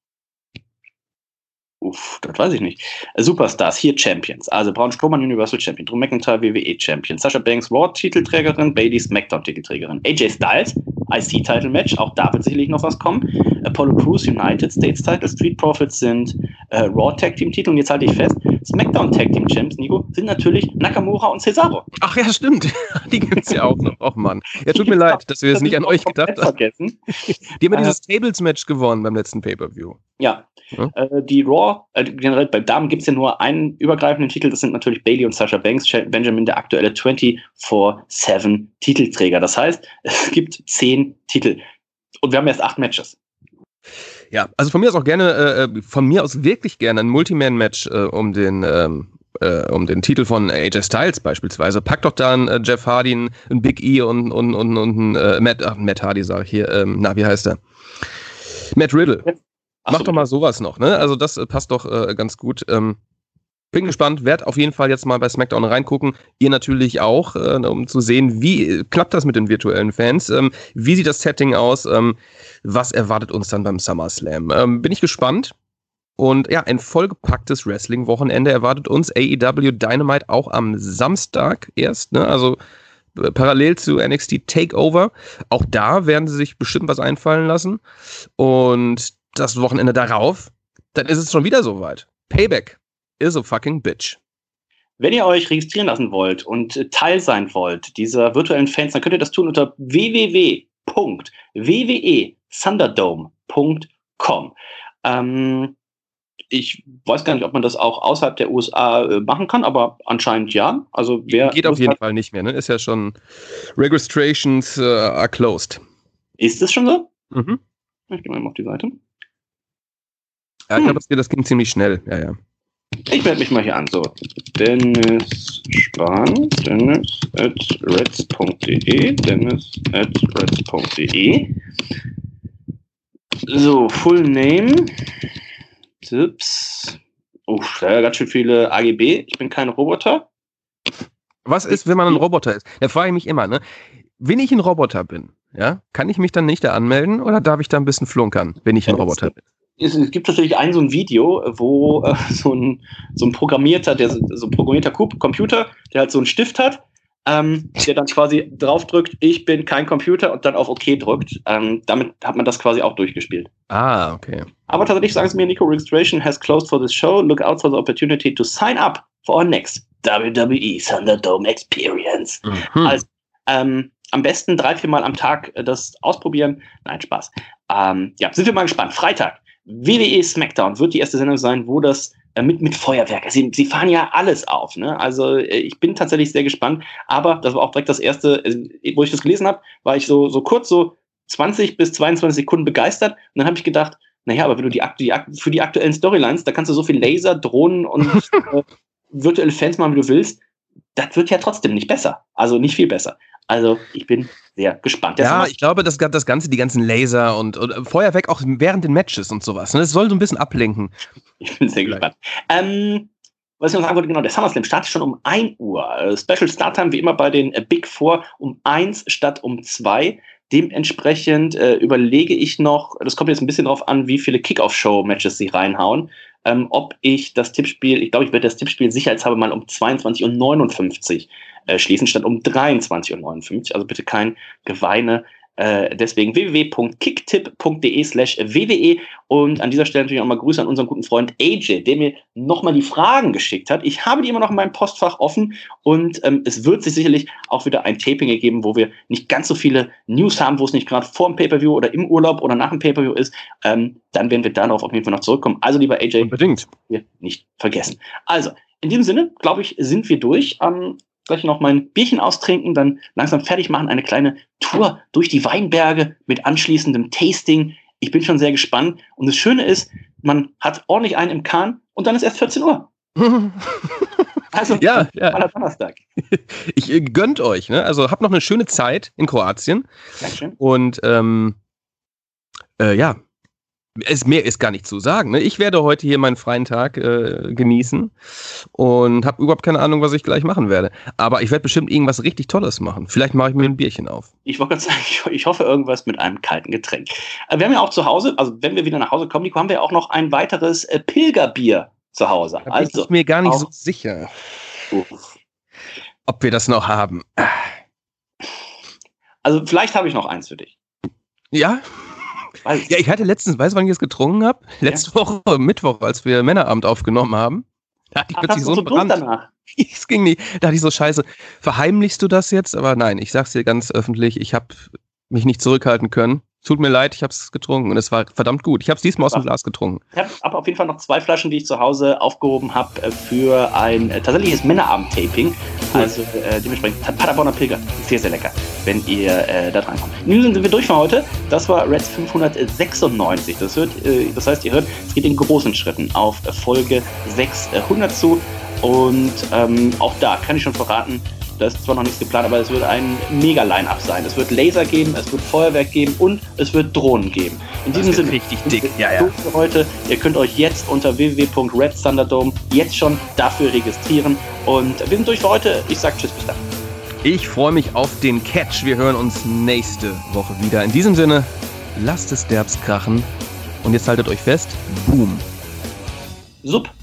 Uff, das weiß ich nicht. Äh, Superstars, hier Champions. Also Braun Strowman Universal Champion, Drew McIntyre W W E Champion, Sasha Banks Raw-Titelträgerin, Bayley SmackDown-Titelträgerin, A J Styles I C-Title-Match, auch da wird sicherlich noch was kommen. Apollo Crews United States Title, Street Profits sind äh, Raw-Tag-Team-Titel und jetzt halte ich fest, SmackDown-Tag-Team-Champs, Nico, sind natürlich Nakamura und Cesaro. Ach ja, stimmt. Die gibt's ja auch noch. Och Mann. Ja, tut mir leid, dass wir es nicht an euch gedacht haben. Vergessen. Die haben ja dieses Tables-Match gewonnen beim letzten Pay-Per-View. Ja. Ja. Äh, die Raw, äh, generell bei Damen gibt es ja nur einen übergreifenden Titel, das sind natürlich Bayley und Sasha Banks, Benjamin der aktuelle vierundzwanzig sieben Titelträger. Das heißt, es gibt zehn Titel. Und wir haben erst acht Matches. Ja, also von mir aus auch gerne, äh, von mir aus wirklich gerne ein Multiman-Match äh, um den ähm, äh, um den Titel von A J Styles beispielsweise. Pack doch da einen äh, Jeff Hardy, einen Big E und, und, und, und äh, Matt, ach, Matt Hardy sage ich hier, ähm, na, wie heißt der? Matt Riddle. Ja. Mach so, doch mal sowas noch, ne? Also das äh, passt doch äh, ganz gut. Ähm, bin gespannt, werd auf jeden Fall jetzt mal bei SmackDown reingucken. Ihr natürlich auch, äh, um zu sehen, wie äh, klappt das mit den virtuellen Fans? Ähm, wie sieht das Setting aus? Ähm, was erwartet uns dann beim SummerSlam? Ähm, bin ich gespannt. Und ja, ein vollgepacktes Wrestling-Wochenende erwartet uns. A E W Dynamite auch am Samstag erst, ne? Also äh, parallel zu N X T Takeover. Auch da werden sie sich bestimmt was einfallen lassen. Und das Wochenende darauf, dann ist es schon wieder soweit. Payback is a fucking bitch. Wenn ihr euch registrieren lassen wollt und Teil sein wollt dieser virtuellen Fans, dann könnt ihr das tun unter w w w punkt w w e thunderdome punkt com. Ähm, ich weiß gar nicht, ob man das auch außerhalb der U S A äh, machen kann, aber anscheinend ja. Also wer geht auf jeden hat, Fall nicht mehr, ne? Ist ja schon Registrations uh, are closed. Ist das schon so? Mhm. Ich gehe mal auf die Seite. Ja, ich glaube, das, das ging ziemlich schnell. Ja, ja. Ich melde mich mal hier an. So, Dennis Spahn, Dennis at reds punkt de, Dennis at reds punkt de. So, Full Name. Tipps. Oh, da ganz schön viele A G B. Ich bin kein Roboter. Was ist, wenn man ein Roboter ist? Da frage ich mich immer, ne? Wenn ich ein Roboter bin, ja, kann ich mich dann nicht da anmelden oder darf ich da ein bisschen flunkern, wenn ich ein ja, Roboter bin? Es gibt tatsächlich ein so ein Video, wo äh, so, ein, so ein programmierter, der, so ein programmierter Computer, der halt so einen Stift hat, ähm, der dann quasi draufdrückt, ich bin kein Computer und dann auf OK drückt. Ähm, damit hat man das quasi auch durchgespielt. Ah, okay. Aber tatsächlich sagen sie mir, Nico, registration has closed for this show. Look out for the opportunity to sign up for our next W W E Thunderdome Experience. Mhm. Also, ähm, am besten drei, vier Mal am Tag das ausprobieren. Nein, Spaß. Ähm, ja, sind wir mal gespannt. Freitag. W W E SmackDown wird die erste Sendung sein, wo das äh, mit, mit Feuerwerk, sie, sie fahren ja alles auf, ne? Also äh, ich bin tatsächlich sehr gespannt, aber das war auch direkt das erste, äh, wo ich das gelesen habe, war ich so, so kurz so zwanzig bis zweiundzwanzig Sekunden begeistert und dann habe ich gedacht, naja, aber wenn du die, die für die aktuellen Storylines, da kannst du so viel Laser, Drohnen und äh, virtuelle Fans machen, wie du willst, das wird ja trotzdem nicht besser, also nicht viel besser. Also ich bin sehr gespannt. Das ja, ich glaube, das, das Ganze, die ganzen Laser und, und Feuerwerk auch während den Matches und sowas. Das soll so ein bisschen ablenken. Ich bin sehr Vielleicht. gespannt. Ähm, was ich noch sagen wollte, genau, der SummerSlam startet schon um ein Uhr. Special Starttime wie immer bei den Big Four um eins statt um zwei. Dementsprechend äh, überlege ich noch, das kommt jetzt ein bisschen drauf an, wie viele Kickoff-Show-Matches sie reinhauen, ähm, ob ich das Tippspiel, ich glaube, ich werde das Tippspiel sicherheitshalber mal um zweiundzwanzig Uhr neunundfünfzig äh, schließen, statt um dreiundzwanzig Uhr neunundfünfzig, also bitte kein Geweine. Äh, deswegen w w w punkt kicktipp punkt d e slash w w e und an dieser Stelle natürlich auch mal Grüße an unseren guten Freund A J, der mir nochmal die Fragen geschickt hat. Ich habe die immer noch in meinem Postfach offen und ähm, es wird sich sicherlich auch wieder ein Taping ergeben, wo wir nicht ganz so viele News haben, wo es nicht gerade vor dem Pay-Per-View oder im Urlaub oder nach dem Pay-Per-View ist. Ähm, dann werden wir darauf auf jeden Fall noch zurückkommen. Also lieber A J, unbedingt. Wir nicht vergessen. Also, in diesem Sinne, glaube ich, sind wir durch. Ähm, gleich noch mein Bierchen austrinken, dann langsam fertig machen, eine kleine Tour durch die Weinberge mit anschließendem Tasting. Ich bin schon sehr gespannt. Und das Schöne ist, man hat ordentlich einen im Kahn und dann ist erst vierzehn Uhr. Also, ja, ja. Donnerstag. Ich äh, gönnt euch, ne? Also habt noch eine schöne Zeit in Kroatien. Dankeschön. Und ähm, äh, ja, es, mehr ist gar nicht zu sagen. Ne? Ich werde heute hier meinen freien Tag äh, genießen und habe überhaupt keine Ahnung, was ich gleich machen werde. Aber ich werde bestimmt irgendwas richtig Tolles machen. Vielleicht mache ich mir ein Bierchen auf. Ich wollte gerade sagen, ich, ich hoffe irgendwas mit einem kalten Getränk. Wir haben ja auch zu Hause, also wenn wir wieder nach Hause kommen, Nico, haben wir auch noch ein weiteres äh, Pilgerbier zu Hause. Da bin also, ich mir gar nicht auch, so sicher, uff. ob wir das noch haben. Also vielleicht habe ich noch eins für dich. Ja? Ja, ich hatte letztens, weißt du, wann ich es getrunken habe? Letzte ja. Woche, Mittwoch, als wir Männerabend aufgenommen haben. Da hatte ich Ach, plötzlich so einen so Brand. Danach. Es ging nicht. Da dachte ich so, scheiße, verheimlichst du das jetzt? Aber nein, ich sag's dir ganz öffentlich, ich habe mich nicht zurückhalten können. Tut mir leid, ich habe es getrunken und es war verdammt gut. Ich habe es diesmal aus dem Glas getrunken. Ich habe hab auf jeden Fall noch zwei Flaschen, die ich zu Hause aufgehoben habe für ein äh, tatsächliches Männerabend-Taping. Cool. Also äh, dementsprechend Paderborner Pilger. Sehr, sehr lecker, wenn ihr äh, da dran kommt. Nun sind wir durch für heute. Das war Reds fünfhundertsechsundneunzig. Das, hört, äh, das heißt, ihr hört, es geht in großen Schritten auf Folge sechshundert zu. Und ähm, auch da kann ich schon verraten, da ist zwar noch nichts geplant, aber es wird ein Mega-Line-Up sein. Es wird Laser geben, es wird Feuerwerk geben und es wird Drohnen geben. In diesem Sinne, richtig dick. Ja, ja. Für heute. Ihr könnt euch jetzt unter w w w punkt red thunderdome jetzt schon dafür registrieren. Und wir sind durch für heute. Ich sag tschüss, bis dann. Ich freue mich auf den Catch. Wir hören uns nächste Woche wieder. In diesem Sinne, lasst es derbst krachen. Und jetzt haltet euch fest. Boom. Sup.